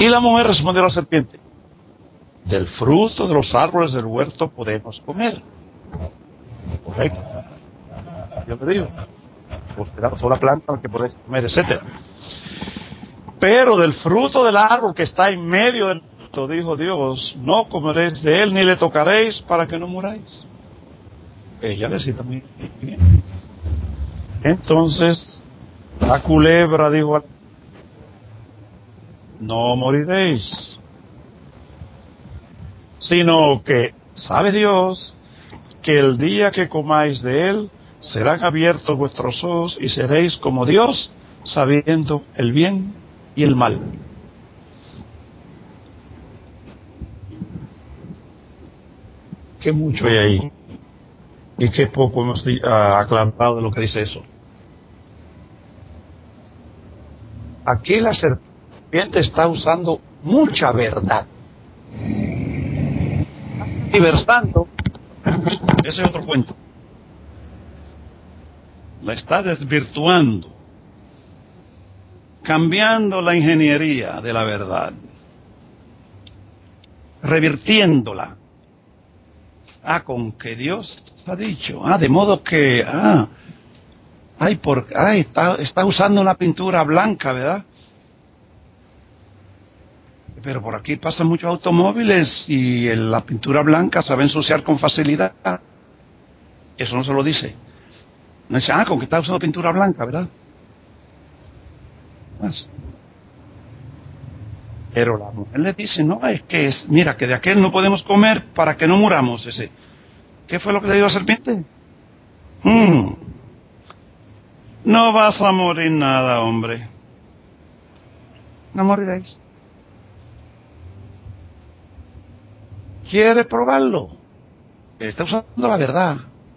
Y la mujer respondió a la serpiente: del fruto de los árboles del huerto podemos comer. Correcto. Yo te digo, pues te da toda planta que podéis comer, etcétera. Pero del fruto del árbol que está en medio del huerto, dijo Dios, no comeréis de él ni le tocaréis para que no muráis. Ella le cita muy bien. Entonces la culebra dijo: no moriréis, sino que sabe Dios que el día que comáis de él serán abiertos vuestros ojos y seréis como Dios, sabiendo el bien y el mal. Qué mucho hay ahí y qué poco hemos aclarado de lo que dice eso. Aquí la serpiente está usando mucha verdad, diversando. Ese es otro cuento. La está desvirtuando, cambiando la ingeniería de la verdad, revirtiéndola. Con que Dios ha dicho. De modo que, está usando una pintura blanca, ¿verdad? Pero por aquí pasan muchos automóviles y la pintura blanca se va a ensuciar con facilidad. Eso no se lo dice. No dice, con que está usando pintura blanca, ¿verdad? Más. Pero la mujer le dice, no, es que mira, que de aquel no podemos comer para que no muramos. ¿Qué fue lo que le dijo la serpiente? No vas a morir nada, hombre. No moriréis. ¿Quiere probarlo? Está usando la verdad.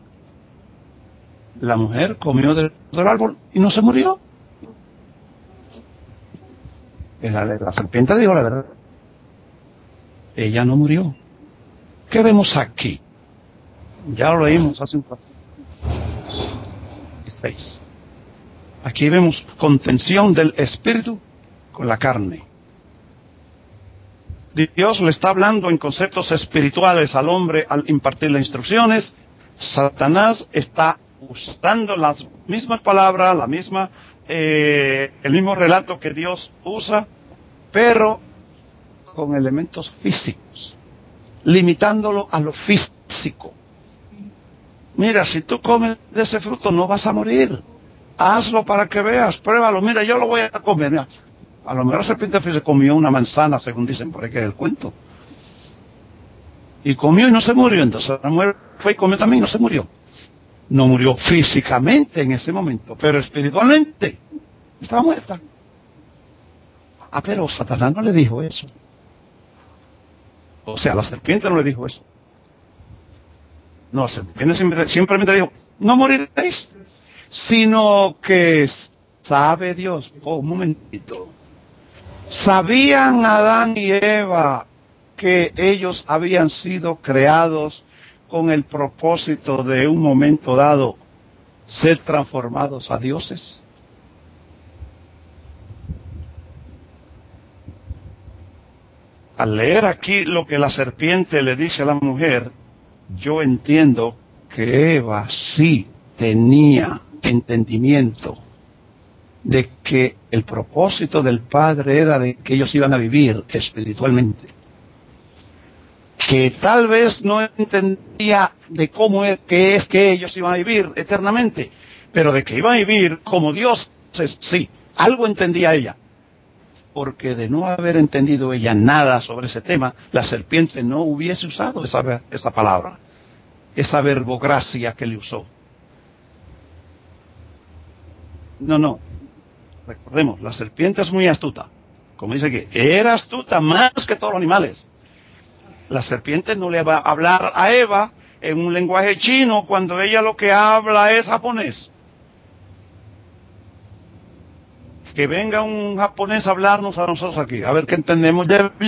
La mujer comió del árbol y no se murió. La serpiente dijo la verdad. Ella no murió. ¿Qué vemos aquí? Ya lo leímos hace un rato. 6. Aquí vemos contención del espíritu con la carne. Dios le está hablando en conceptos espirituales al hombre al impartirle instrucciones. Satanás está usando las mismas palabras, el mismo relato que Dios usa, pero con elementos físicos, limitándolo a lo físico. Mira, si tú comes de ese fruto no vas a morir. Hazlo para que veas, pruébalo. Mira, yo lo voy a comer. Mira, a lo mejor la serpiente se comió una manzana, según dicen por ahí que es el cuento. Y comió y no se murió. Entonces la mujer fue y comió también y no se murió. No murió físicamente en ese momento, pero espiritualmente estaba muerta. Pero Satanás no le dijo eso. O sea, la serpiente no le dijo eso. No, la serpiente simplemente dijo, no moriréis, sino que sabe Dios. Un momentito. ¿Sabían Adán y Eva que ellos habían sido creados con el propósito de un momento dado ser transformados a dioses? Al leer aquí lo que la serpiente le dice a la mujer, yo entiendo que Eva sí tenía entendimiento de que el propósito del Padre era de que ellos iban a vivir espiritualmente. Que tal vez no entendía de cómo es que ellos iban a vivir eternamente, pero de que iban a vivir como dioses, sí, algo entendía ella. Porque de no haber entendido ella nada sobre ese tema, la serpiente no hubiese usado esa palabra, esa verbogracia que le usó. No. Recordemos, la serpiente es muy astuta. Como dice que era astuta más que todos los animales. La serpiente no le va a hablar a Eva en un lenguaje chino cuando ella lo que habla es japonés. Que venga un japonés a hablarnos a nosotros aquí, a ver qué entendemos.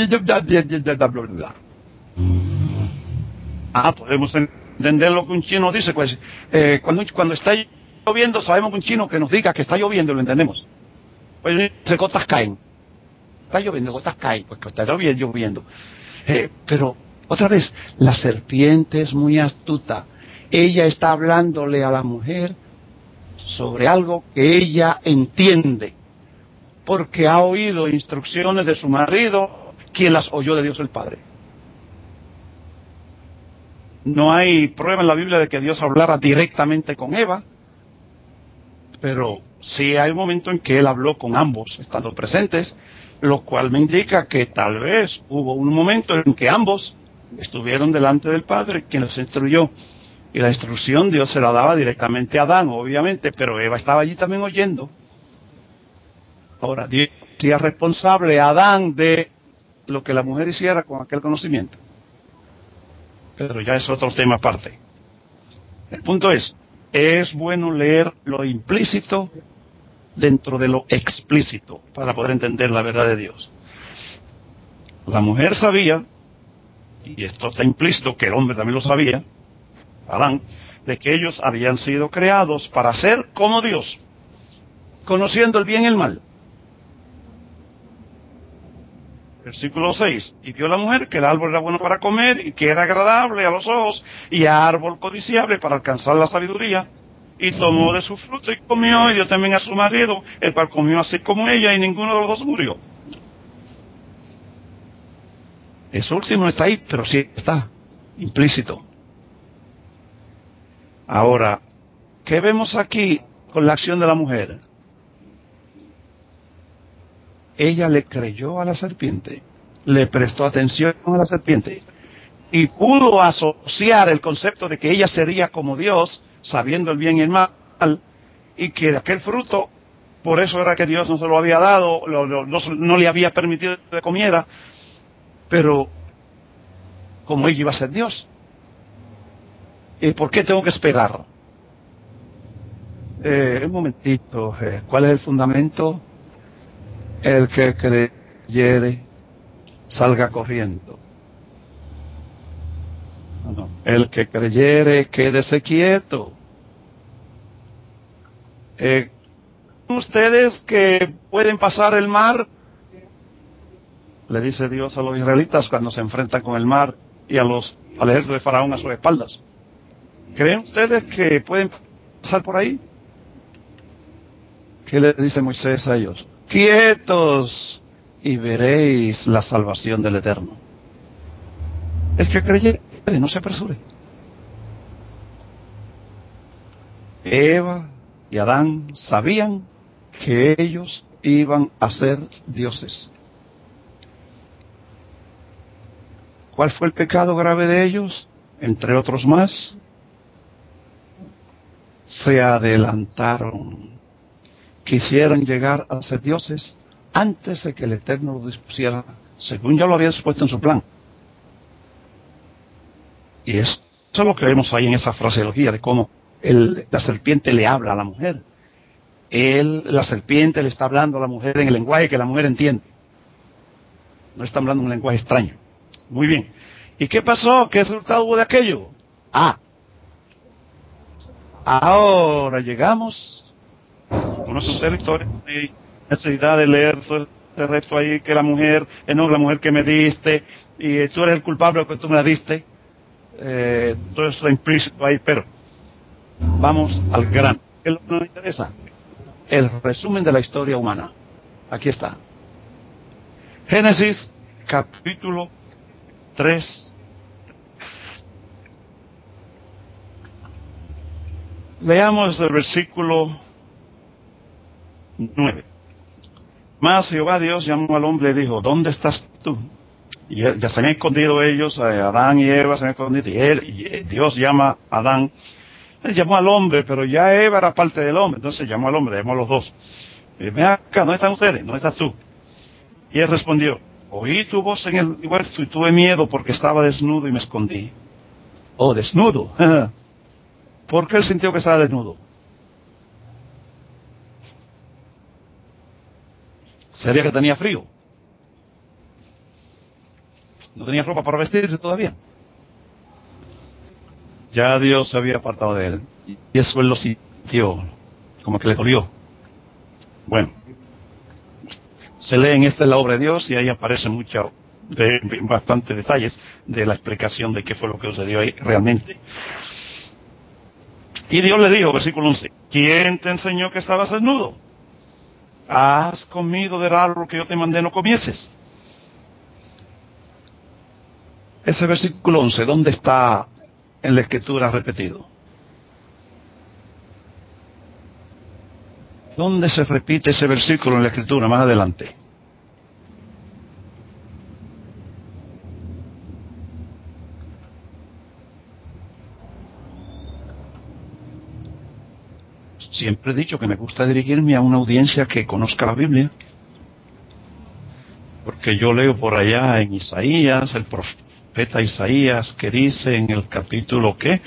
Podemos entender lo que un chino dice. Pues, cuando está lloviendo, sabemos que un chino que nos diga que está lloviendo, lo entendemos. Pues las gotas caen. está lloviendo, gotas caen, pues que está lloviendo. Pero, otra vez, la serpiente es muy astuta. Ella está hablándole a la mujer sobre algo que ella entiende, porque ha oído instrucciones de su marido, quien las oyó de Dios el Padre. No hay prueba en la Biblia de que Dios hablara directamente con Eva, pero sí hay un momento en que él habló con ambos, estando presentes, lo cual me indica que tal vez hubo un momento en que ambos estuvieron delante del Padre, quien los instruyó. Y la instrucción Dios se la daba directamente a Adán, obviamente, pero Eva estaba allí también oyendo. Ahora, Dios hacía responsable a Adán de lo que la mujer hiciera con aquel conocimiento. Pero ya es otro tema aparte. El punto es bueno leer lo implícito dentro de lo explícito para poder entender la verdad de Dios. La mujer sabía, y esto está implícito, que el hombre también lo sabía, Adán, de que ellos habían sido creados para ser como Dios, conociendo el bien y el mal. Versículo 6, y vio la mujer que el árbol era bueno para comer y que era agradable a los ojos y árbol codiciable para alcanzar la sabiduría, y tomó de su fruto y comió, y dio también a su marido, el cual comió así como ella, y ninguno de los dos murió. Eso último no está ahí, pero sí está implícito. Ahora, ¿qué vemos aquí con la acción de la mujer? Ella le creyó a la serpiente, le prestó atención a la serpiente y pudo asociar el concepto de que ella sería como Dios, sabiendo el bien y el mal, y que de aquel fruto, por eso era que Dios no se lo había dado, no le había permitido que comiera, pero como ella iba a ser Dios. ¿Y por qué tengo que esperar? Un momentito, ¿cuál es el fundamento? El que creyere salga corriendo. No. El que creyere quédese quieto. Ustedes que pueden pasar el mar, le dice Dios a los israelitas cuando se enfrentan con el mar y al ejército de Faraón a sus espaldas. ¿Creen ustedes que pueden pasar por ahí? ¿Qué le dice Moisés a ellos? Quietos y veréis la salvación del Eterno. El que creyere, no se apresure. Eva y Adán sabían que ellos iban a ser dioses. ¿Cuál fue el pecado grave de ellos? Entre otros más, se adelantaron. Quisieron llegar a ser dioses antes de que el Eterno lo dispusiera, según ya lo había dispuesto en su plan. Y eso es lo que vemos ahí en esa fraseología de cómo la serpiente le habla a la mujer. La serpiente le está hablando a la mujer en el lenguaje que la mujer entiende. No está hablando en un lenguaje extraño. Muy bien. ¿Y qué pasó? ¿Qué resultado hubo de aquello? Ahora llegamos. Conoce usted la historia. No hay necesidad de leer todo el resto ahí, que la mujer, no, la mujer que me diste, y tú eres el culpable de que tú me la diste. Todo eso está implícito ahí, pero vamos al grano. ¿Qué es lo que nos interesa? El resumen de la historia humana. Aquí está. Génesis, capítulo 3. Leamos el versículo 9. Mas Jehová Dios llamó al hombre y dijo, ¿dónde estás tú? Y ya se habían escondido ellos, Adán y Eva se habían escondido, y Dios llama a Adán. Él llamó al hombre, pero ya Eva era parte del hombre, entonces llamó al hombre, llamó a los dos. Y ven acá, ¿dónde están ustedes? ¿Dónde estás tú? Y él respondió, oí tu voz en el huerto y tuve miedo porque estaba desnudo y me escondí. Oh, desnudo. ¿Por qué él sintió que estaba desnudo? ¿Sería que tenía frío? ¿No tenía ropa para vestir todavía? Ya Dios se había apartado de él. Y eso él lo sintió, como que le dolió. Bueno, se leen esta es la obra de Dios y ahí aparece bastantes detalles de la explicación de qué fue lo que sucedió ahí realmente. Y Dios le dijo, versículo 11, ¿quién te enseñó que estabas desnudo? ¿Has comido del árbol que yo te mandé no comieses? Ese versículo 11, ¿dónde está en la escritura repetido? ¿Dónde se repite ese versículo en la escritura más adelante? Siempre he dicho que me gusta dirigirme a una audiencia que conozca la Biblia, porque yo leo por allá en Isaías, el profeta Isaías, que dice en el capítulo, ¿qué?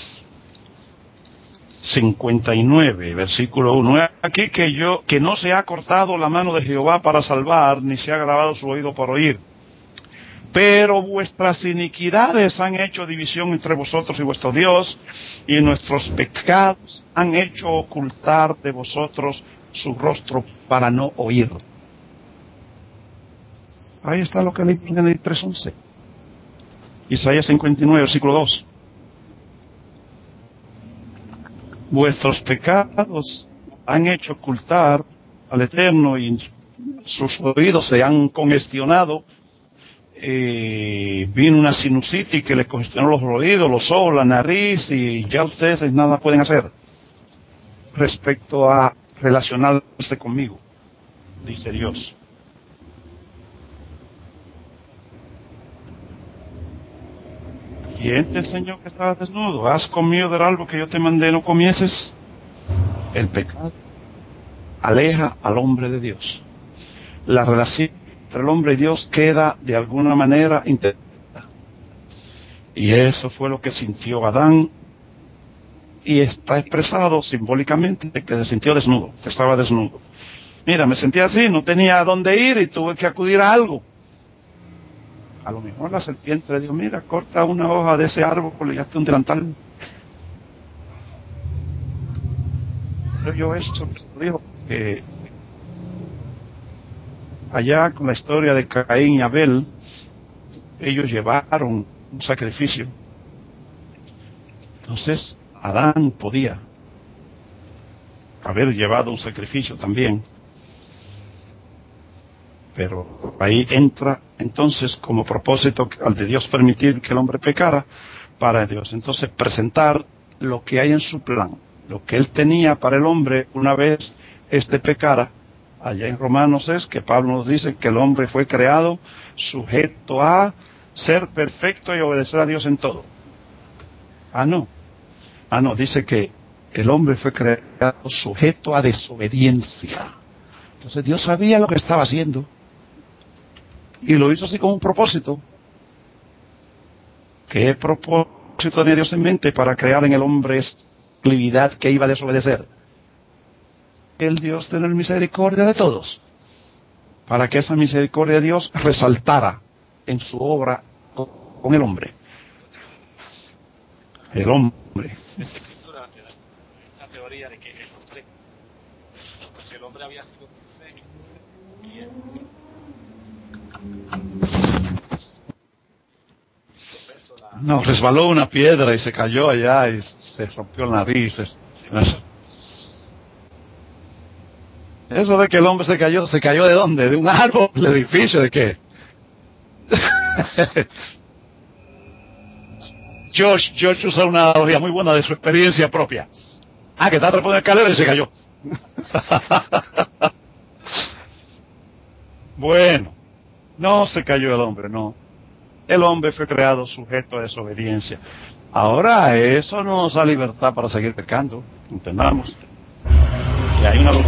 59, versículo 1. Aquí que no se ha cortado la mano de Jehová para salvar, ni se ha grabado su oído para oír. Pero vuestras iniquidades han hecho división entre vosotros y vuestro Dios, y nuestros pecados han hecho ocultar de vosotros su rostro para no oír. Ahí está lo que leí en el 3:11. Isaías 59, versículo 2. Vuestros pecados han hecho ocultar al Eterno y sus oídos se han congestionado. Vino una sinusitis que les congestionó los oídos, los ojos, la nariz, y ya ustedes nada pueden hacer respecto a relacionarse conmigo, dice Dios. ¿Quién te enseñó que estabas desnudo? ¿Has comido del árbol que yo te mandé no comieses? El pecado aleja al hombre de Dios. La relación entre el hombre y Dios queda de alguna manera interna. Y eso fue lo que sintió Adán, y está expresado simbólicamente que se sintió desnudo, que estaba desnudo. Mira, me sentía así, no tenía a dónde ir y tuve que acudir a algo. A lo mejor la serpiente le dijo, mira, corta una hoja de ese árbol y hazte un delantal. Pero yo eso dijo que allá con la historia de Caín y Abel, ellos llevaron un sacrificio. Entonces Adán podía haber llevado un sacrificio también, pero ahí entra entonces como propósito al de Dios permitir que el hombre pecara, para Dios entonces presentar lo que hay en su plan, lo que él tenía para el hombre una vez este pecara. Allá en Romanos es que Pablo nos dice que el hombre fue creado sujeto a ser perfecto y obedecer a Dios en todo. No, dice que el hombre fue creado sujeto a desobediencia. Entonces Dios sabía lo que estaba haciendo y lo hizo así con un propósito. ¿Qué propósito tenía Dios en mente para crear en el hombre actividad que iba a desobedecer? El Dios tener misericordia de todos, para que esa misericordia de Dios resaltara en su obra con el hombre. El hombre. Esa escritura te da esa teoría de que el hombre había sido perfecto y él no, resbaló una piedra y se cayó allá y se rompió la nariz. Eso de que el hombre ¿se cayó de dónde? ¿De un árbol? ¿Del edificio? ¿De qué? George usa una analogía muy buena de su experiencia propia. Que estaba trepando en escalera y se cayó. Bueno, no se cayó el hombre, no. El hombre fue creado sujeto a desobediencia. Ahora, eso no nos da libertad para seguir pecando, entendamos. Y hay una...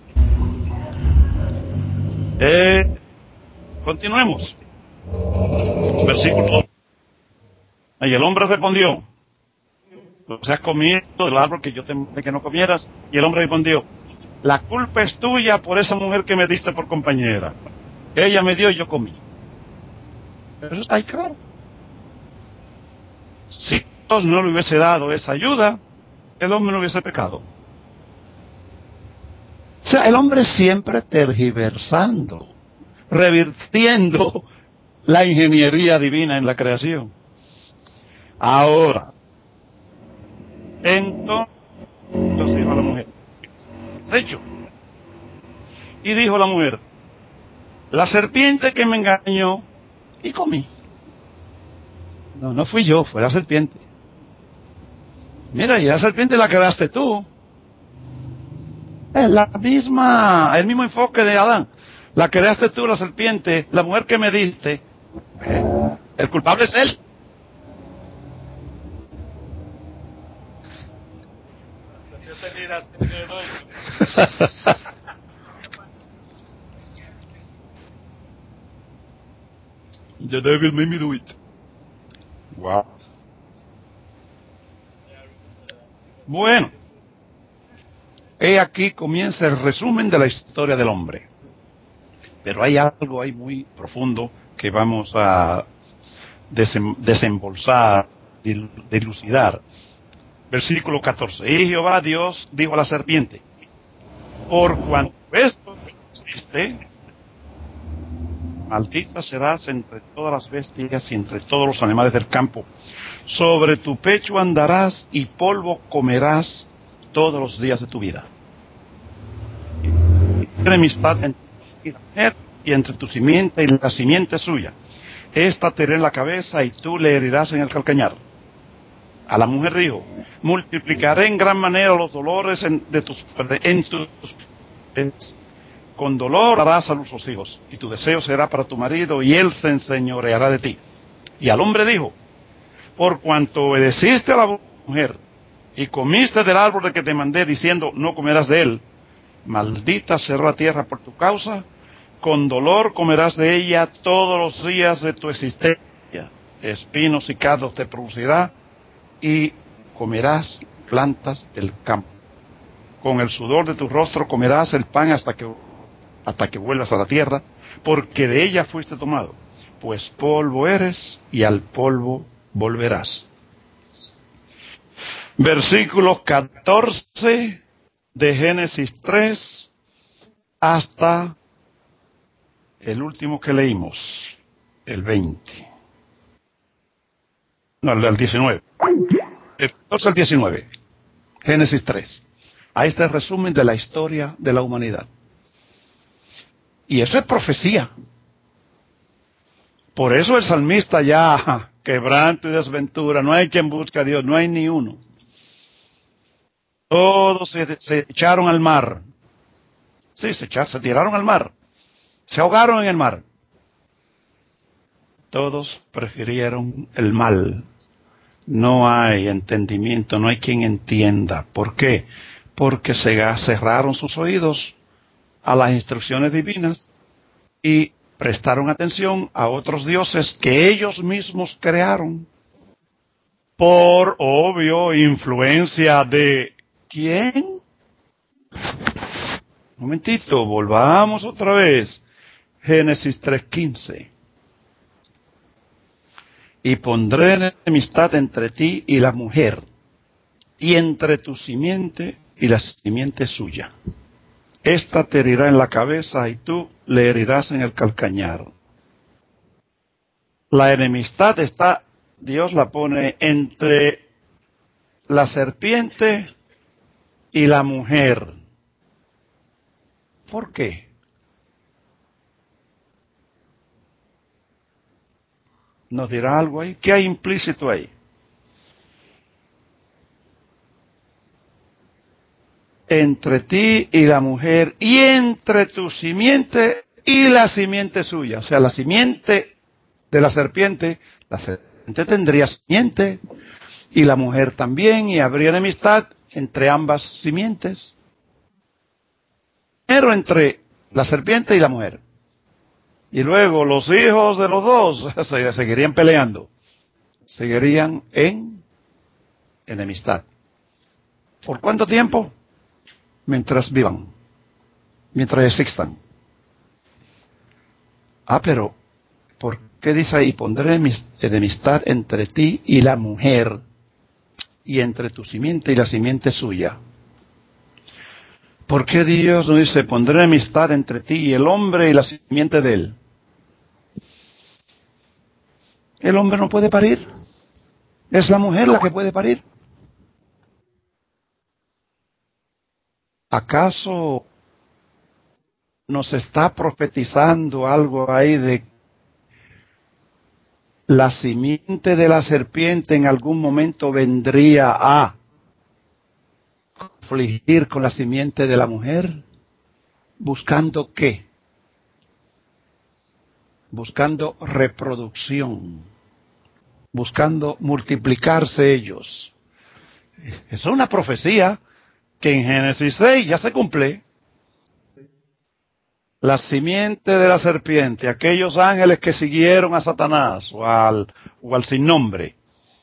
continuemos. Versículo 2. Y el hombre respondió, o sea, has comido del árbol que yo te mandé que no comieras. Y el hombre respondió, la culpa es tuya por esa mujer que me diste por compañera. Ella me dio y yo comí. Pero eso está ahí claro. Si Dios no le hubiese dado esa ayuda, el hombre no hubiese pecado. O sea, el hombre siempre tergiversando revirtiendo la ingeniería divina en la creación. Ahora, entonces dijo a la mujer, ¿qué has hecho? Y dijo la mujer, la serpiente que me engañó y comí. No fui yo, fue la serpiente. Mira, y la serpiente la creaste tú. Es el mismo enfoque de Adán. La creaste tú, la serpiente, la mujer que me diste. El culpable es él. Yo te miras, te doy. The devil made me do it. Wow. Bueno, he aquí comienza el resumen de la historia del hombre. Pero hay algo ahí muy profundo que vamos a desembolsar, dilucidar. Versículo 14. Y Jehová Dios dijo a la serpiente, por cuanto esto existe, maldita serás entre todas las bestias y entre todos los animales del campo. Sobre tu pecho andarás y polvo comerás todos los días de tu vida. Enemistad entre ti y la mujer, y entre tu simiente y la simiente suya. Esta te herirá en la cabeza y tú le herirás en el calcañar. A la mujer dijo, multiplicaré en gran manera los dolores en tus con dolor darás a luz los hijos, y tu deseo será para tu marido, y él se enseñoreará de ti. Y al hombre dijo, por cuanto obedeciste a la mujer, y comiste del árbol de que te mandé, diciendo, no comerás de él, maldita será la tierra por tu causa, con dolor comerás de ella todos los días de tu existencia, espinos y cardos te producirá, y comerás plantas del campo. Con el sudor de tu rostro comerás el pan hasta que vuelvas a la tierra, porque de ella fuiste tomado, pues polvo eres y al polvo volverás. Versículos 14 de Génesis 3 hasta el último que leímos, el 20. No, el 19. El 14 al 19. Génesis 3. Ahí está el resumen de la historia de la humanidad. Y eso es profecía. Por eso el salmista ya, quebranto y desventura, no hay quien busque a Dios, no hay ni uno. Todos se echaron al mar. Sí, se tiraron al mar. Se ahogaron en el mar. Todos prefirieron el mal. No hay entendimiento, no hay quien entienda. ¿Por qué? Porque se cerraron sus oídos a las instrucciones divinas y prestaron atención a otros dioses que ellos mismos crearon por obvio influencia de ¿quién? Un momentito, volvamos otra vez. Génesis 3:15. Y pondré enemistad entre ti y la mujer, y entre tu simiente y la simiente suya. Esta te herirá en la cabeza y tú le herirás en el calcañar. La enemistad Dios la pone entre la serpiente y la mujer. ¿Por qué? ¿Nos dirá algo ahí? ¿Qué hay implícito ahí? Entre ti y la mujer, y entre tu simiente y la simiente suya. O sea, la simiente de la serpiente tendría simiente, y la mujer también, y habría enemistad entre ambas simientes. Pero entre la serpiente y la mujer. Y luego los hijos de los dos seguirían peleando. Seguirían en enemistad. ¿Por cuánto tiempo? Mientras vivan. Mientras existan. Pero ¿por qué dice ahí? Pondré enemistad entre ti y la mujer, y entre tu simiente y la simiente suya. ¿Por qué Dios no dice, pondré amistad entre ti y el hombre y la simiente de él? El hombre no puede parir. Es la mujer la que puede parir. ¿Acaso nos está profetizando algo ahí de la simiente de la serpiente en algún momento vendría a confligir con la simiente de la mujer? ¿Buscando qué? Buscando reproducción, buscando multiplicarse ellos. Es una profecía que en Génesis 6 ya se cumple. La simiente de la serpiente, aquellos ángeles que siguieron a Satanás o al sin nombre.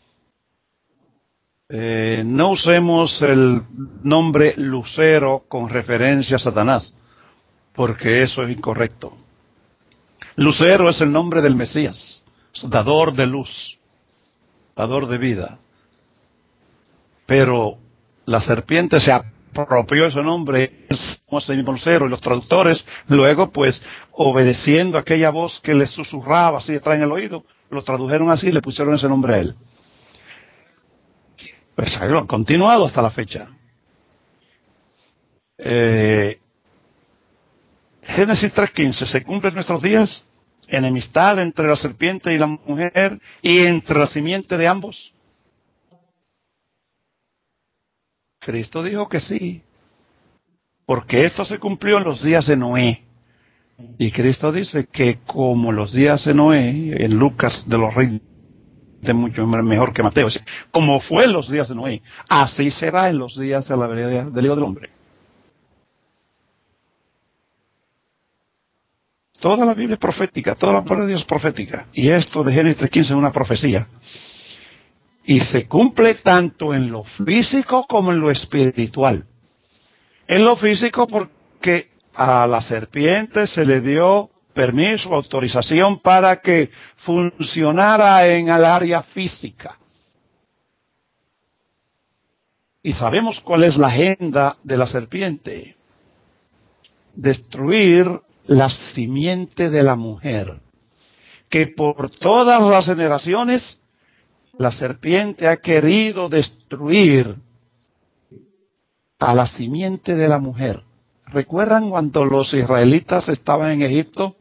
No usemos el nombre Lucero con referencia a Satanás, porque eso es incorrecto. Lucero es el nombre del Mesías, dador de luz, dador de vida. Pero la serpiente se apropió ese nombre, es ese mismo Lucero, y los traductores luego, pues, obedeciendo a aquella voz que les susurraba así detrás en el oído, lo tradujeron así y le pusieron ese nombre a él. Pues ahí lo han continuado hasta la fecha. Génesis 3:15, ¿se cumple en nuestros días? Enemistad entre la serpiente y la mujer y entre la simiente de ambos. Cristo dijo que sí, porque esto se cumplió en los días de Noé. Y Cristo dice que como los días de Noé, en Lucas de los Reyes, de mucho mejor que Mateo, como fue en los días de Noé, así será en los días de la venida del Hijo del Hombre. Toda la Biblia es profética, toda la palabra de Dios es profética. Y esto de Génesis 3:15 es una profecía. Y se cumple tanto en lo físico como en lo espiritual. En lo físico porque a la serpiente se le dio permiso, autorización para que funcionara en el área física. Y sabemos cuál es la agenda de la serpiente. Destruir la simiente de la mujer. Que por todas las generaciones la serpiente ha querido destruir a la simiente de la mujer. ¿Recuerdan cuando los israelitas estaban en Egipto?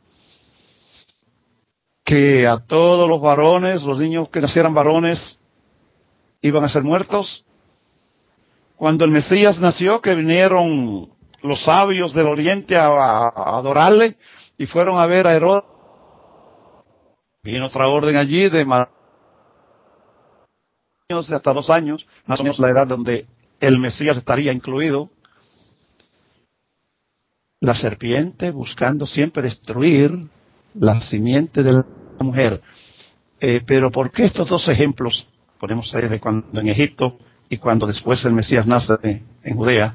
Que a todos los varones, los niños que nacieran varones, iban a ser muertos. Cuando el Mesías nació, que vinieron los sabios del oriente a adorarle y fueron a ver a Herodes, vino otra orden allí de hasta 2 años, más o menos la edad donde el Mesías estaría incluido. La serpiente buscando siempre destruir la simiente de la mujer. Pero ¿por qué estos 2 ejemplos ponemos ahí de cuando en Egipto y cuando después el Mesías nace en Judea?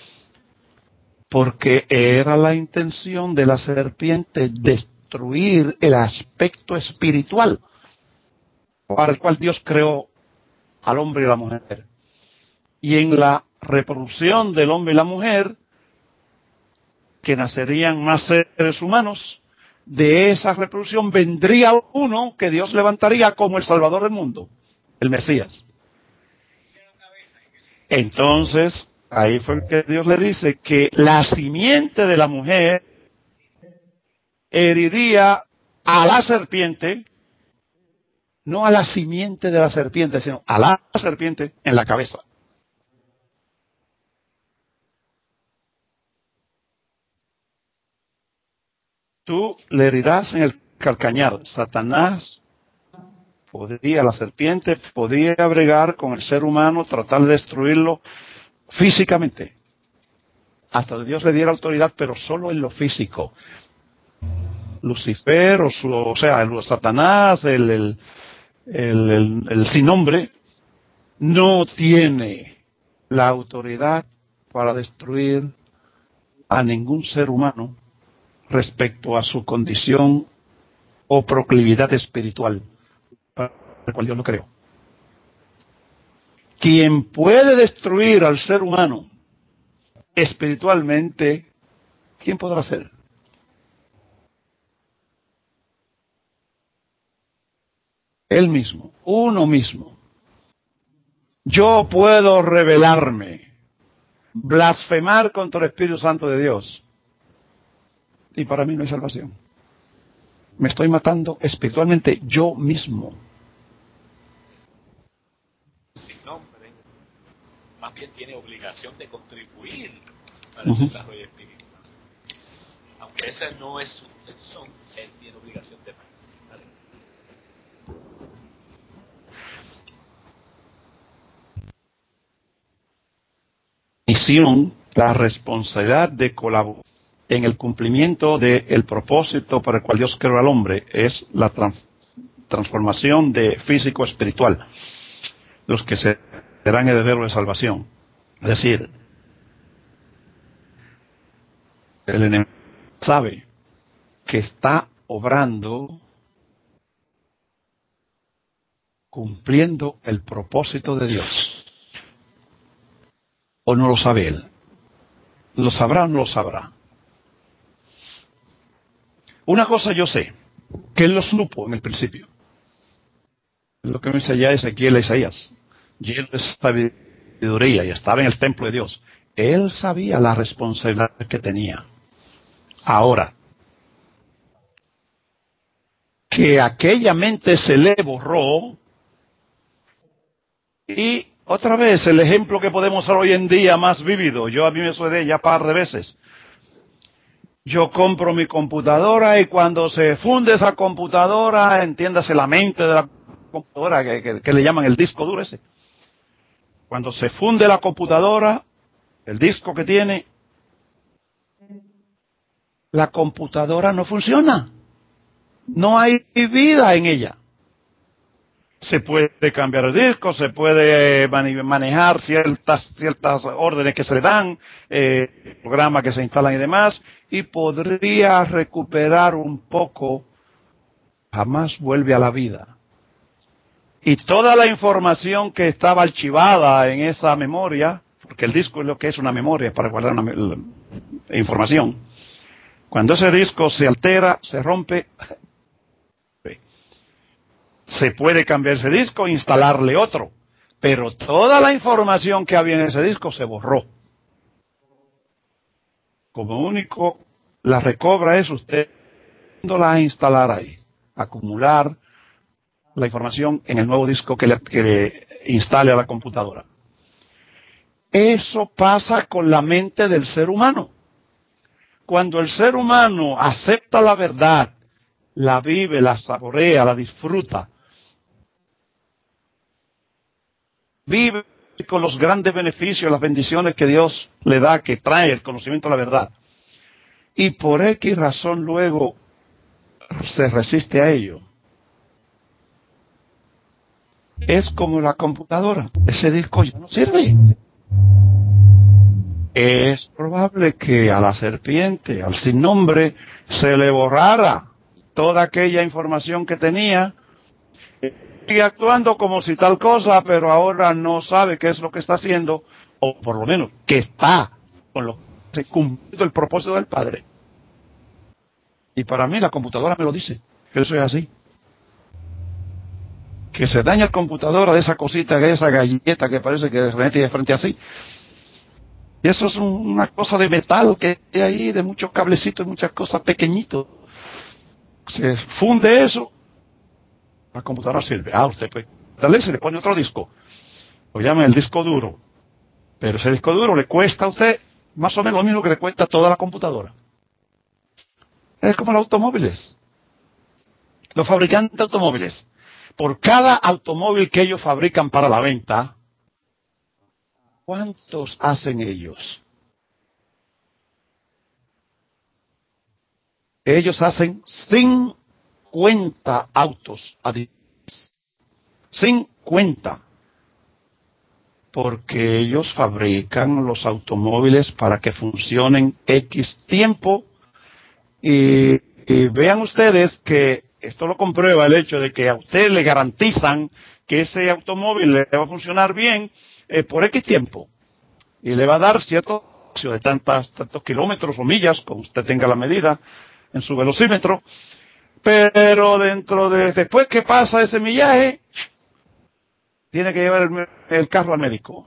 Porque era la intención de la serpiente destruir el aspecto espiritual para el cual Dios creó al hombre y la mujer. Y en la reproducción del hombre y la mujer, que nacerían más seres humanos, de esa reproducción vendría uno que Dios levantaría como el Salvador del mundo, el Mesías. Entonces, ahí fue que Dios le dice que la simiente de la mujer heriría a la serpiente, no a la simiente de la serpiente, sino a la serpiente en la cabeza. Tú le herirás en el calcañar. Satanás la serpiente podía bregar con el ser humano, tratar de destruirlo físicamente. Hasta Dios le diera autoridad, pero solo en lo físico. Lucifer, el Satanás, el sin nombre, no tiene la autoridad para destruir a ningún ser humano respecto a su condición o proclividad espiritual, para el cual Dios lo creó. Quien puede destruir al ser humano espiritualmente, ¿quién podrá ser? Él mismo, uno mismo. Yo puedo rebelarme, blasfemar contra el Espíritu Santo de Dios, y para mí no hay salvación. Me estoy matando espiritualmente yo mismo. Sin nombre, más bien tiene obligación de contribuir para el desarrollo espiritual. Aunque esa no es su intención, él tiene obligación de participar. Misión, la responsabilidad de colaborar en el cumplimiento del propósito para el cual Dios creó al hombre es la transformación de físico espiritual, los que serán herederos de salvación. Es decir, el enemigo sabe que está obrando, cumpliendo el propósito de Dios. ¿O no lo sabe él? ¿Lo sabrá o no lo sabrá? Una cosa yo sé, que él lo supo en el principio. Lo que me dice ya Ezequiel e Isaías. Lleno de sabiduría y estaba en el templo de Dios. Él sabía la responsabilidad que tenía. Ahora, que aquella mente se le borró, y otra vez el ejemplo que podemos hacer hoy en día más vívido, yo a mí me sucede ya par de veces. Yo compro mi computadora y cuando se funde esa computadora, entiéndase la mente de la computadora, que le llaman el disco duro ese. Cuando se funde la computadora, el disco que tiene, la computadora no funciona. No hay vida en ella. Se puede cambiar el disco, se puede manejar ciertas órdenes que se le dan, programas que se instalan y demás, y podría recuperar un poco, jamás vuelve a la vida. Y toda la información que estaba archivada en esa memoria, porque el disco es lo que es una memoria para guardar la información, cuando ese disco se altera, se rompe, se puede cambiar ese disco e instalarle otro, pero toda la información que había en ese disco se borró. Como único la recobra es usted a instalar ahí, acumular la información en el nuevo disco que le instale a la computadora. Eso pasa con la mente del ser humano. Cuando el ser humano acepta la verdad, la vive, la saborea, la disfruta, vive con los grandes beneficios, las bendiciones que Dios le da, que trae el conocimiento de la verdad, y por X razón luego se resiste a ello, es como la computadora, ese disco ya no sirve. Es probable que a la serpiente, al sin nombre, se le borrara toda aquella información que tenía, y actuando como si tal cosa, pero ahora no sabe qué es lo que está haciendo, o por lo menos que está con lo que cumpliendo el propósito del Padre. Y para mí la computadora me lo dice, que eso es así. Que se daña la computadora de esa cosita, de esa galleta que parece que remete de frente así. Y eso es una cosa de metal que hay ahí, de muchos cablecitos y muchas cosas pequeñitos. Se funde eso, la computadora sirve. Usted puede darle, se le pone otro disco. Lo llaman el disco duro. Pero ese disco duro le cuesta a usted más o menos lo mismo que le cuesta a toda la computadora. Es como los automóviles. Los fabricantes de automóviles. Por cada automóvil que ellos fabrican para la venta, ¿cuántos hacen ellos? Ellos hacen 50 autos a día. 50. Porque ellos fabrican los automóviles para que funcionen X tiempo. Y vean ustedes que esto lo comprueba el hecho de que a usted le garantizan que ese automóvil le va a funcionar bien por X tiempo. Y le va a dar ciertos espacio de tantos kilómetros o millas, como usted tenga la medida en su velocímetro, pero después que pasa ese millaje, tiene que llevar el carro al médico.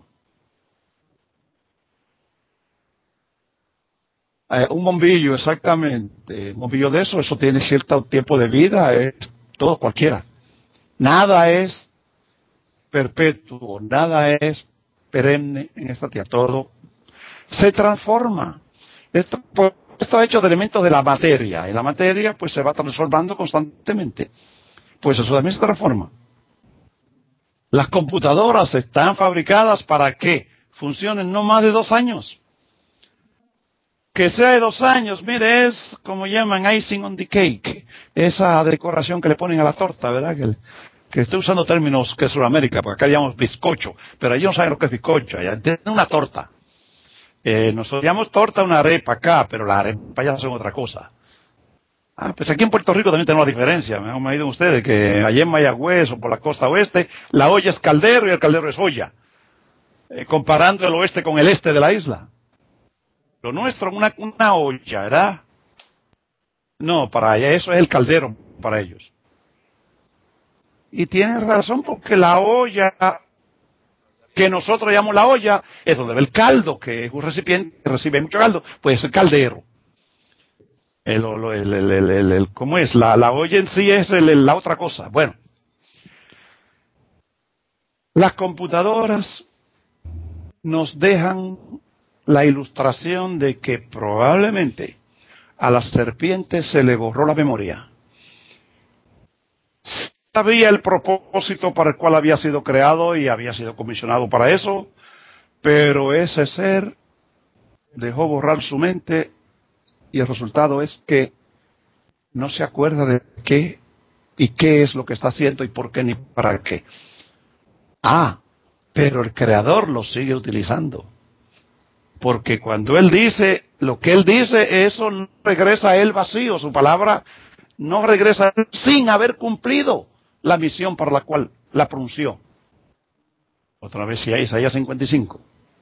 Un bombillo, exactamente. Un bombillo de eso tiene cierto tiempo de vida, es todo cualquiera. Nada es perpetuo, nada es perenne en esta tierra, todo se transforma. Esto está hecho de elementos de la materia, y la materia pues se va transformando constantemente. Pues eso también se transforma. Las computadoras están fabricadas para que funcionen no más de 2 años. Que sea de 2 años, mire, es como llaman icing on the cake, esa decoración que le ponen a la torta, ¿verdad? Que estoy usando términos que es Sudamérica, porque acá llamamos bizcocho, pero ellos no saben lo que es bizcocho, allá tienen una torta. Nosotros llamamos torta una arepa acá, pero las arepas ya son otra cosa. Pues aquí en Puerto Rico también tenemos la diferencia, me han oído ustedes, que allá en Mayagüez o por la costa oeste, la olla es caldero y el caldero es olla, comparando el oeste con el este de la isla. Lo nuestro, una olla, ¿verdad? No, para allá eso es el caldero, para ellos. Y tienen razón, porque la olla, que nosotros llamamos la olla, es donde va el caldo, que es un recipiente que recibe mucho caldo, pues es el caldero. ¿Cómo es? La olla en sí es la otra cosa. Bueno, las computadoras nos dejan la ilustración de que probablemente a la serpiente se le borró la memoria. Sabía el propósito para el cual había sido creado y había sido comisionado para eso, pero ese ser dejó borrar su mente y el resultado es que no se acuerda de qué y qué es lo que está haciendo y por qué ni para qué. Pero el Creador lo sigue utilizando. Porque cuando Él dice, lo que Él dice, eso no regresa a Él vacío. Su palabra no regresa a Él sin haber cumplido la misión para la cual la pronunció. Otra vez, Isaías 55.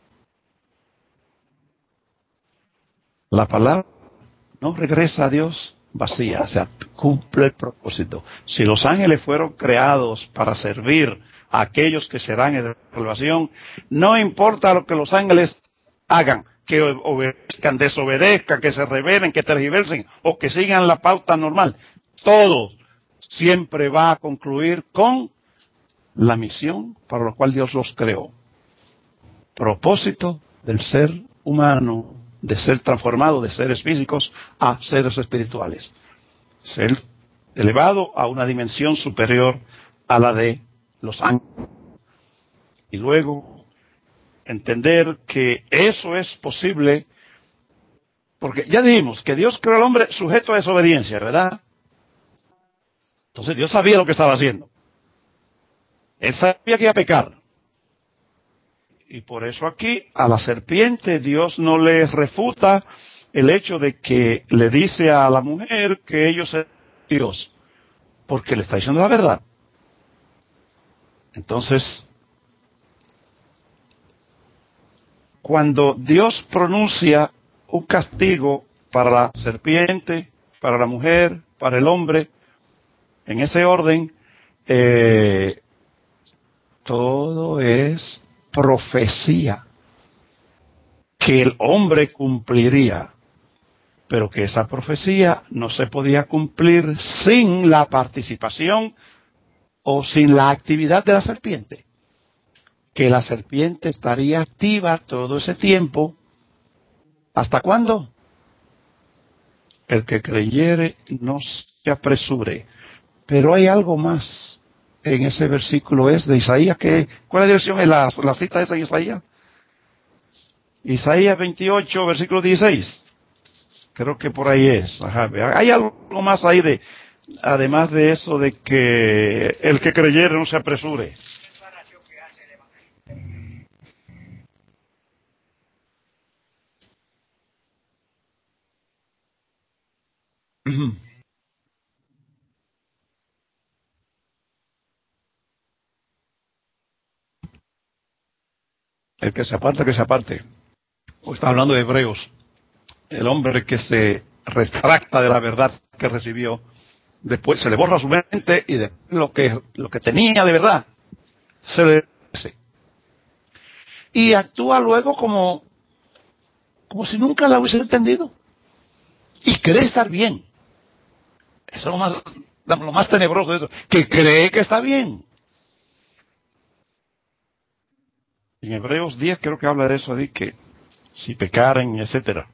La palabra no regresa a Dios vacía, o sea, cumple el propósito. Si los ángeles fueron creados para servir a aquellos que serán en salvación, no importa lo que los ángeles hagan, que obedezcan, desobedezcan, que se rebelen, que tergiversen o que sigan la pauta normal, todo siempre va a concluir con la misión para la cual Dios los creó. Propósito del ser humano, de ser transformado de seres físicos a seres espirituales. Ser elevado a una dimensión superior a la de los ángeles. Y luego entender que eso es posible, porque ya dijimos que Dios creó al hombre sujeto a desobediencia, ¿verdad? Entonces Dios sabía lo que estaba haciendo. Él sabía que iba a pecar. Y por eso aquí a la serpiente Dios no le refuta el hecho de que le dice a la mujer que ellos son Dios, porque le está diciendo la verdad. Entonces, cuando Dios pronuncia un castigo para la serpiente, para la mujer, para el hombre, en ese orden, todo es profecía que el hombre cumpliría, pero que esa profecía no se podía cumplir sin la participación o sin la actividad de la serpiente. Que la serpiente estaría activa todo ese tiempo. ¿Hasta cuándo? El que creyere no se apresure. Pero hay algo más en ese versículo, es de Isaías. ¿Cuál es la dirección? ¿Es la cita esa en Isaías? Isaías 28, versículo 16. Creo que por ahí es. Ajá. Hay algo más ahí además de eso de que el que creyere no se apresure. El que se aparte, que se aparte. está hablando de Hebreos, el hombre que se retracta de la verdad que recibió, después se le borra su mente y lo que tenía de verdad se le dice. Y actúa luego como si nunca la hubiese entendido. Y cree estar bien. Eso es lo más tenebroso de eso, que cree que está bien. En Hebreos 10 creo que habla de eso, de que si pecaren, etcétera.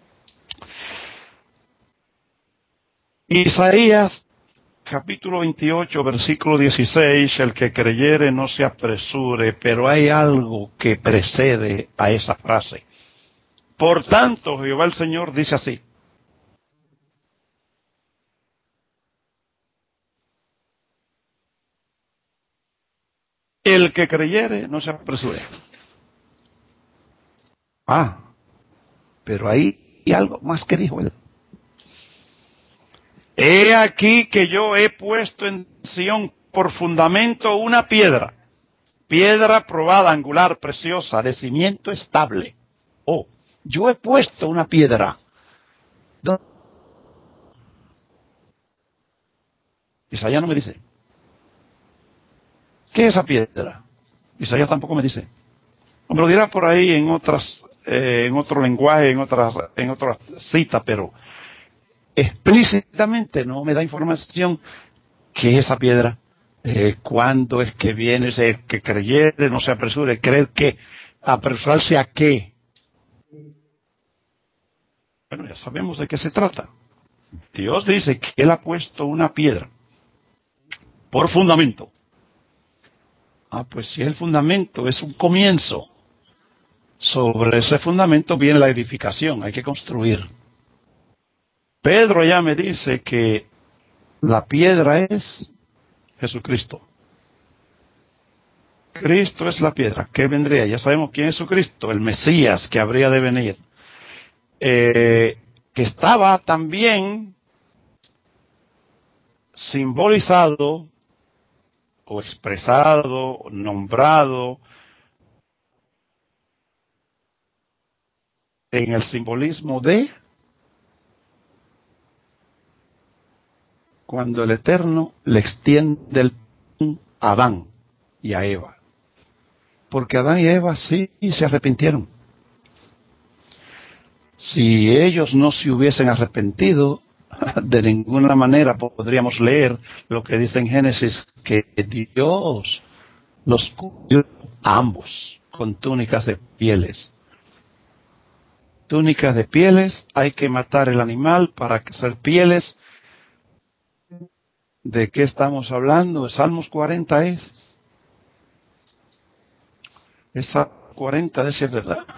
Isaías capítulo 28, versículo 16, el que creyere no se apresure, pero hay algo que precede a esa frase. Por tanto, Jehová el Señor dice así: el que creyere no se apresure. Pero ahí hay algo más que dijo él. He aquí que yo he puesto en Sión por fundamento una piedra probada, angular, preciosa, de cimiento estable. Yo he puesto una piedra. Isaías no me dice. ¿Qué es esa piedra? Isaías tampoco me dice. Me lo dirá por ahí en otro lenguaje, en otra cita, pero explícitamente no me da información qué es esa piedra, cuándo es que viene, el que creyere no se apresure, creer que, apresurarse a qué. Bueno, ya sabemos de qué se trata. Dios dice que Él ha puesto una piedra por fundamento. Pues si el fundamento es un comienzo, sobre ese fundamento viene la edificación, hay que construir. Pedro ya me dice que la piedra es Jesucristo. Cristo es la piedra. ¿Qué vendría? Ya sabemos quién es Jesucristo, el Mesías que habría de venir. Que estaba también simbolizado o expresado, nombrado en el simbolismo de cuando el Eterno le extiende el pan a Adán y a Eva. Porque Adán y Eva sí se arrepintieron. Si ellos no se hubiesen arrepentido, de ninguna manera podríamos leer lo que dice en Génesis, que Dios los cubrió a ambos con túnicas de pieles. Túnicas de pieles, hay que matar el animal para hacer pieles. ¿De qué estamos hablando? Salmos 40 es. Esa 40 es verdad.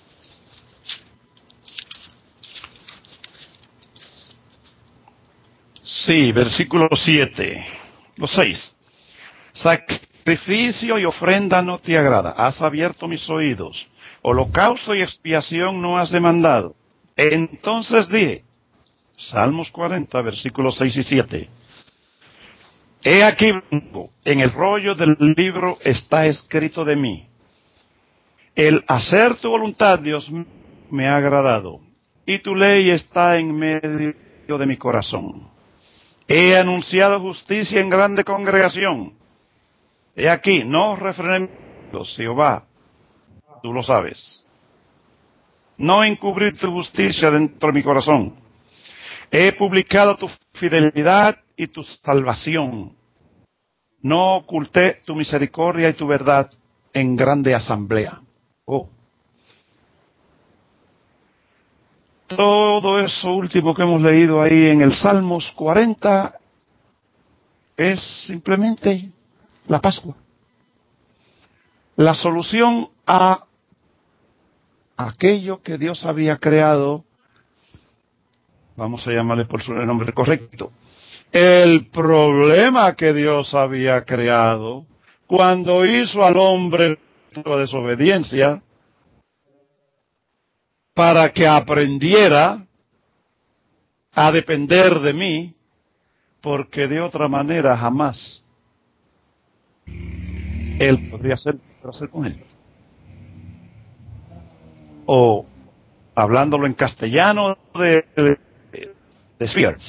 Sí, versículo 7. Los 6. Sacrificio y ofrenda no te agrada. Has abierto mis oídos. Holocausto y expiación no has demandado. Entonces dije, Salmos 40, versículos 6 y 7. He aquí, en el rollo del libro está escrito de mí. El hacer tu voluntad, Dios, me ha agradado. Y tu ley está en medio de mi corazón. He anunciado justicia en grande congregación. He aquí, no refrené, Jehová, tú lo sabes. No encubrí tu justicia dentro de mi corazón. He publicado tu fidelidad y tu salvación. No oculté tu misericordia y tu verdad en grande asamblea. Todo eso último que hemos leído ahí en el Salmos 40 es simplemente la Pascua. La solución a aquello que Dios había creado, vamos a llamarle por su nombre correcto, el problema que Dios había creado cuando hizo al hombre la desobediencia para que aprendiera a depender de mí, porque de otra manera jamás él podría hacer con él. O hablándolo en castellano de Spear.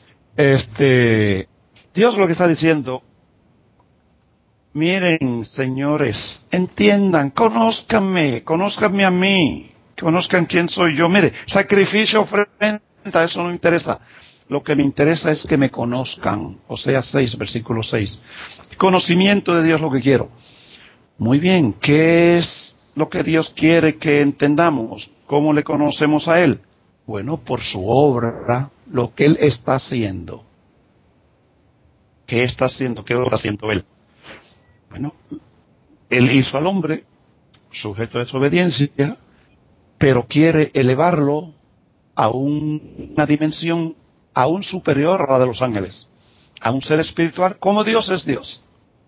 Dios lo que está diciendo: miren, señores, entiendan, conózcanme a mí, conozcan quién soy yo. Mire, sacrificio, ofrenda, eso no interesa. Lo que me interesa es que me conozcan. Oseas 6, versículo 6. Conocimiento de Dios lo que quiero. Muy bien, ¿qué es lo que Dios quiere que entendamos? ¿Cómo le conocemos a Él? Bueno, por su obra, lo que Él está haciendo. ¿Qué está haciendo? ¿Qué está haciendo Él? Bueno, Él hizo al hombre sujeto de desobediencia, pero quiere elevarlo a una dimensión aún superior a la de los ángeles, a un ser espiritual, como Dios es Dios.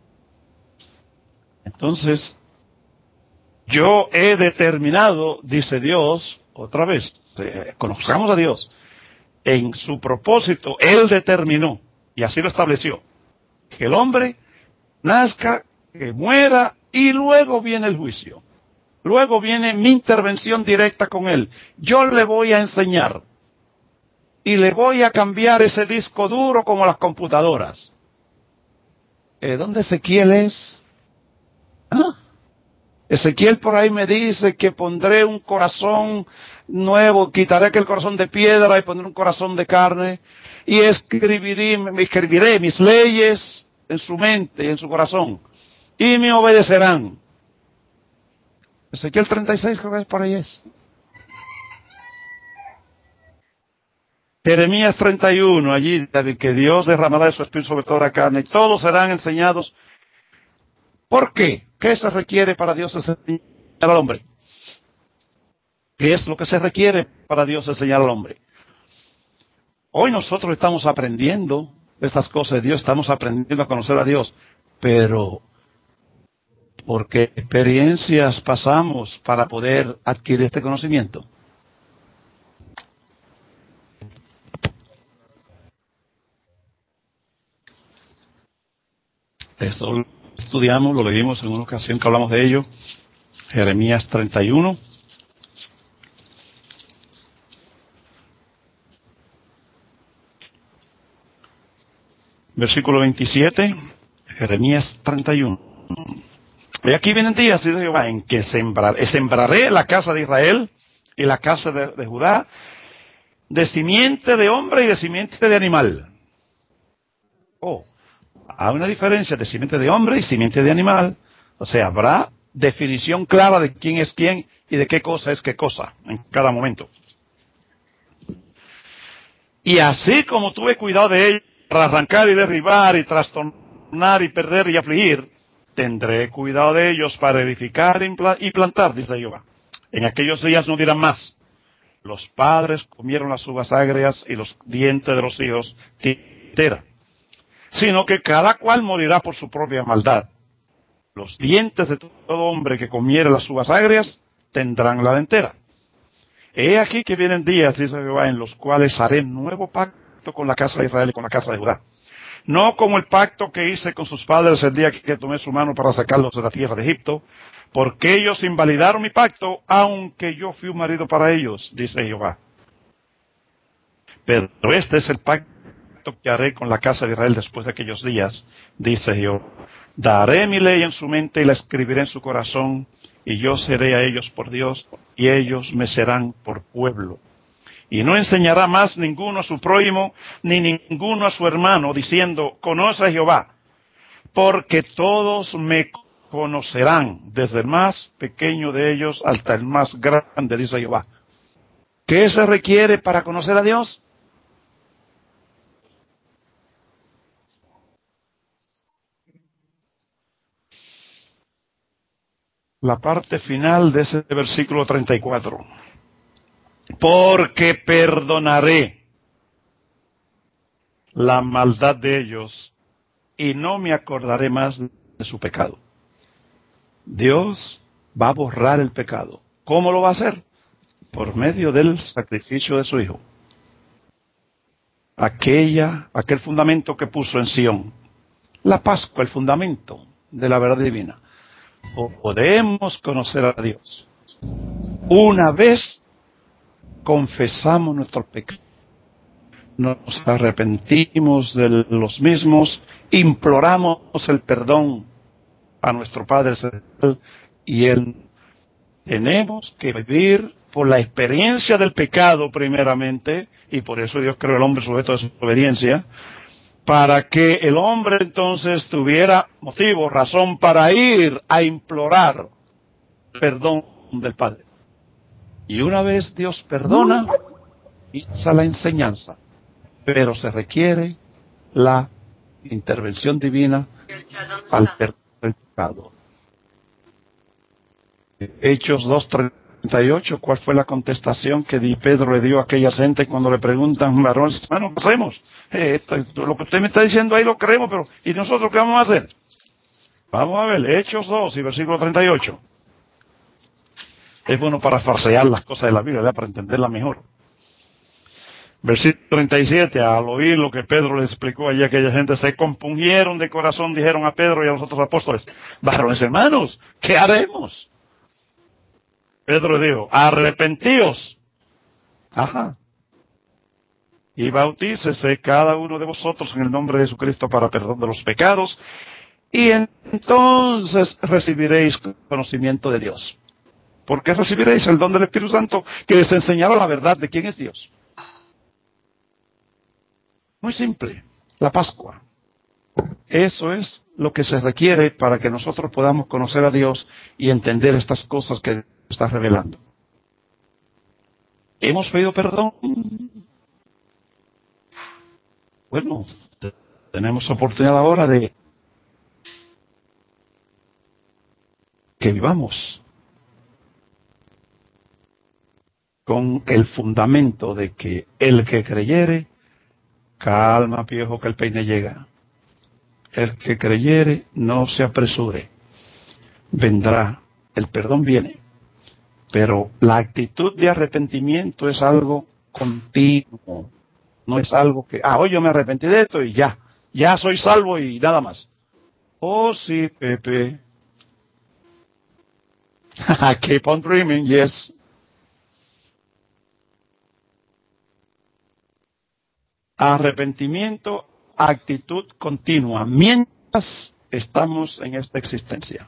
Entonces, yo he determinado, dice Dios, otra vez, conozcamos a Dios, en su propósito, Él determinó, y así lo estableció, que el hombre nazca, que muera, y luego viene el juicio. Luego viene mi intervención directa con Él. Yo le voy a enseñar, y le voy a cambiar ese disco duro como las computadoras. ¿Dónde Ezequiel es? ¿Ah? Ezequiel por ahí me dice que pondré un corazón nuevo, quitaré aquel corazón de piedra y pondré un corazón de carne, y escribiré mis leyes en su mente y en su corazón, y me obedecerán. Ezequiel 36 creo que es por ahí es. Jeremías 31, allí, que Dios derramará de su espíritu sobre toda carne, y todos serán enseñados. ¿Por qué? ¿Qué se requiere para Dios enseñar al hombre? ¿Qué es lo que se requiere para Dios enseñar al hombre? Hoy nosotros estamos aprendiendo estas cosas de Dios, estamos aprendiendo a conocer a Dios, pero ¿por qué experiencias pasamos para poder adquirir este conocimiento? Esto lo estudiamos, lo leímos en una ocasión que hablamos de ello, Jeremías 31. Versículo 27, Jeremías 31. Y aquí vienen días, dice Jehová, en que sembraré la casa de Israel y la casa de Judá de simiente de hombre y de simiente de animal. Hay una diferencia de simiente de hombre y simiente de animal. O sea, habrá definición clara de quién es quién y de qué cosa es qué cosa en cada momento. Y así como tuve cuidado de ellos para arrancar y derribar y trastornar y perder y afligir, tendré cuidado de ellos para edificar y plantar, dice Jehová. En aquellos días no dirán más: los padres comieron las uvas agrias y los dientes de los hijos tintera, sino que cada cual morirá por su propia maldad. Los dientes de todo hombre que comiere las uvas agrias tendrán la dentera. He aquí que vienen días, dice Jehová, en los cuales haré nuevo pacto con la casa de Israel y con la casa de Judá. No como el pacto que hice con sus padres el día que tomé su mano para sacarlos de la tierra de Egipto, porque ellos invalidaron mi pacto, aunque yo fui un marido para ellos, dice Jehová. Pero este es el pacto que haré con la casa de Israel después de aquellos días, dice Jehová. Daré mi ley en su mente y la escribiré en su corazón, y yo seré a ellos por Dios, y ellos me serán por pueblo. Y no enseñará más ninguno a su prójimo, ni ninguno a su hermano, diciendo: conoce a Jehová, porque todos me conocerán, desde el más pequeño de ellos hasta el más grande, dice Jehová. ¿Qué se requiere para conocer a Dios? La parte final de ese versículo 34. Porque perdonaré la maldad de ellos y no me acordaré más de su pecado. Dios va a borrar el pecado. ¿Cómo lo va a hacer? Por medio del sacrificio de su Hijo. Aquel fundamento que puso en Sión. La Pascua, el fundamento de la verdad divina. Podemos conocer a Dios una vez confesamos nuestros pecados, nos arrepentimos de los mismos, imploramos el perdón a nuestro Padre Celestial y Él. Tenemos que vivir por la experiencia del pecado primeramente, y por eso Dios creó al hombre sujeto de su obediencia, para que el hombre entonces tuviera motivo, razón para ir a implorar perdón del Padre. Y una vez Dios perdona, inicia la enseñanza, pero se requiere la intervención divina al perdón del pecado. Hechos 2:38, ¿cuál fue la contestación que Pedro le dio a aquella gente cuando le preguntan, varón, hermano, ¿qué hacemos? Lo que usted me está diciendo ahí lo creemos, pero ¿y nosotros qué vamos a hacer? Vamos a ver, Hechos 2 y versículo 38. Es bueno para farsear las cosas de la Biblia, ¿verdad? Para entenderla mejor. Versículo 37, al oír lo que Pedro les explicó allí a aquella gente, se compungieron de corazón, dijeron a Pedro y a los otros apóstoles, varones hermanos, ¿qué haremos? Pedro dijo, arrepentíos. Ajá. Y bautícese cada uno de vosotros en el nombre de Jesucristo para perdón de los pecados, y entonces recibiréis conocimiento de Dios. Porque recibiréis el don del Espíritu Santo que les enseñaba la verdad de quién es Dios. Muy simple, la Pascua. Eso es lo que se requiere para que nosotros podamos conocer a Dios y entender estas cosas que Dios está revelando. ¿Hemos pedido perdón? Bueno, tenemos oportunidad ahora de que vivamos con el fundamento de que el que creyere, calma viejo que el peine llega. El que creyere no se apresure. Vendrá, el perdón viene. Pero la actitud de arrepentimiento es algo continuo. No es algo que, hoy yo me arrepentí de esto y ya soy salvo y nada más. Oh sí, Pepe. Keep on dreaming, yes. Arrepentimiento, actitud continua, mientras estamos en esta existencia.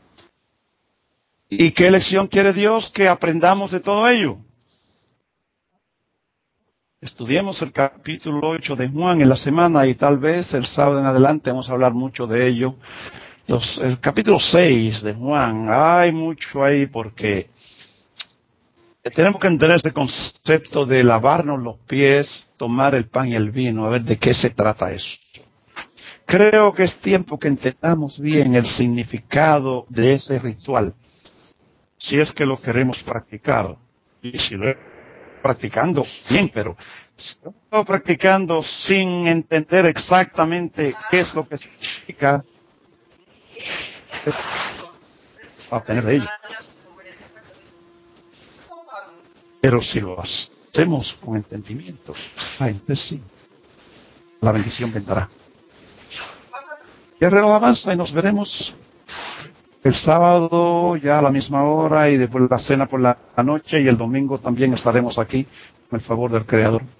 ¿Y qué lección quiere Dios que aprendamos de todo ello? Estudiemos el capítulo 8 de Juan en la semana y tal vez el sábado en adelante vamos a hablar mucho de ello. El capítulo 6 de Juan, hay mucho ahí porque tenemos que entender este concepto de lavarnos los pies, tomar el pan y el vino, a ver de qué se trata eso. Creo que es tiempo que entendamos bien el significado de ese ritual, si es que lo queremos practicar. Y si lo practicando bien, pero si lo estoy practicando sin entender exactamente qué es lo que significa, va a tener de ello. Pero si lo hacemos con entendimiento, entonces sí, la bendición vendrá. Y el reloj avanza y nos veremos el sábado ya a la misma hora y después la cena por la noche, y el domingo también estaremos aquí con el favor del Creador.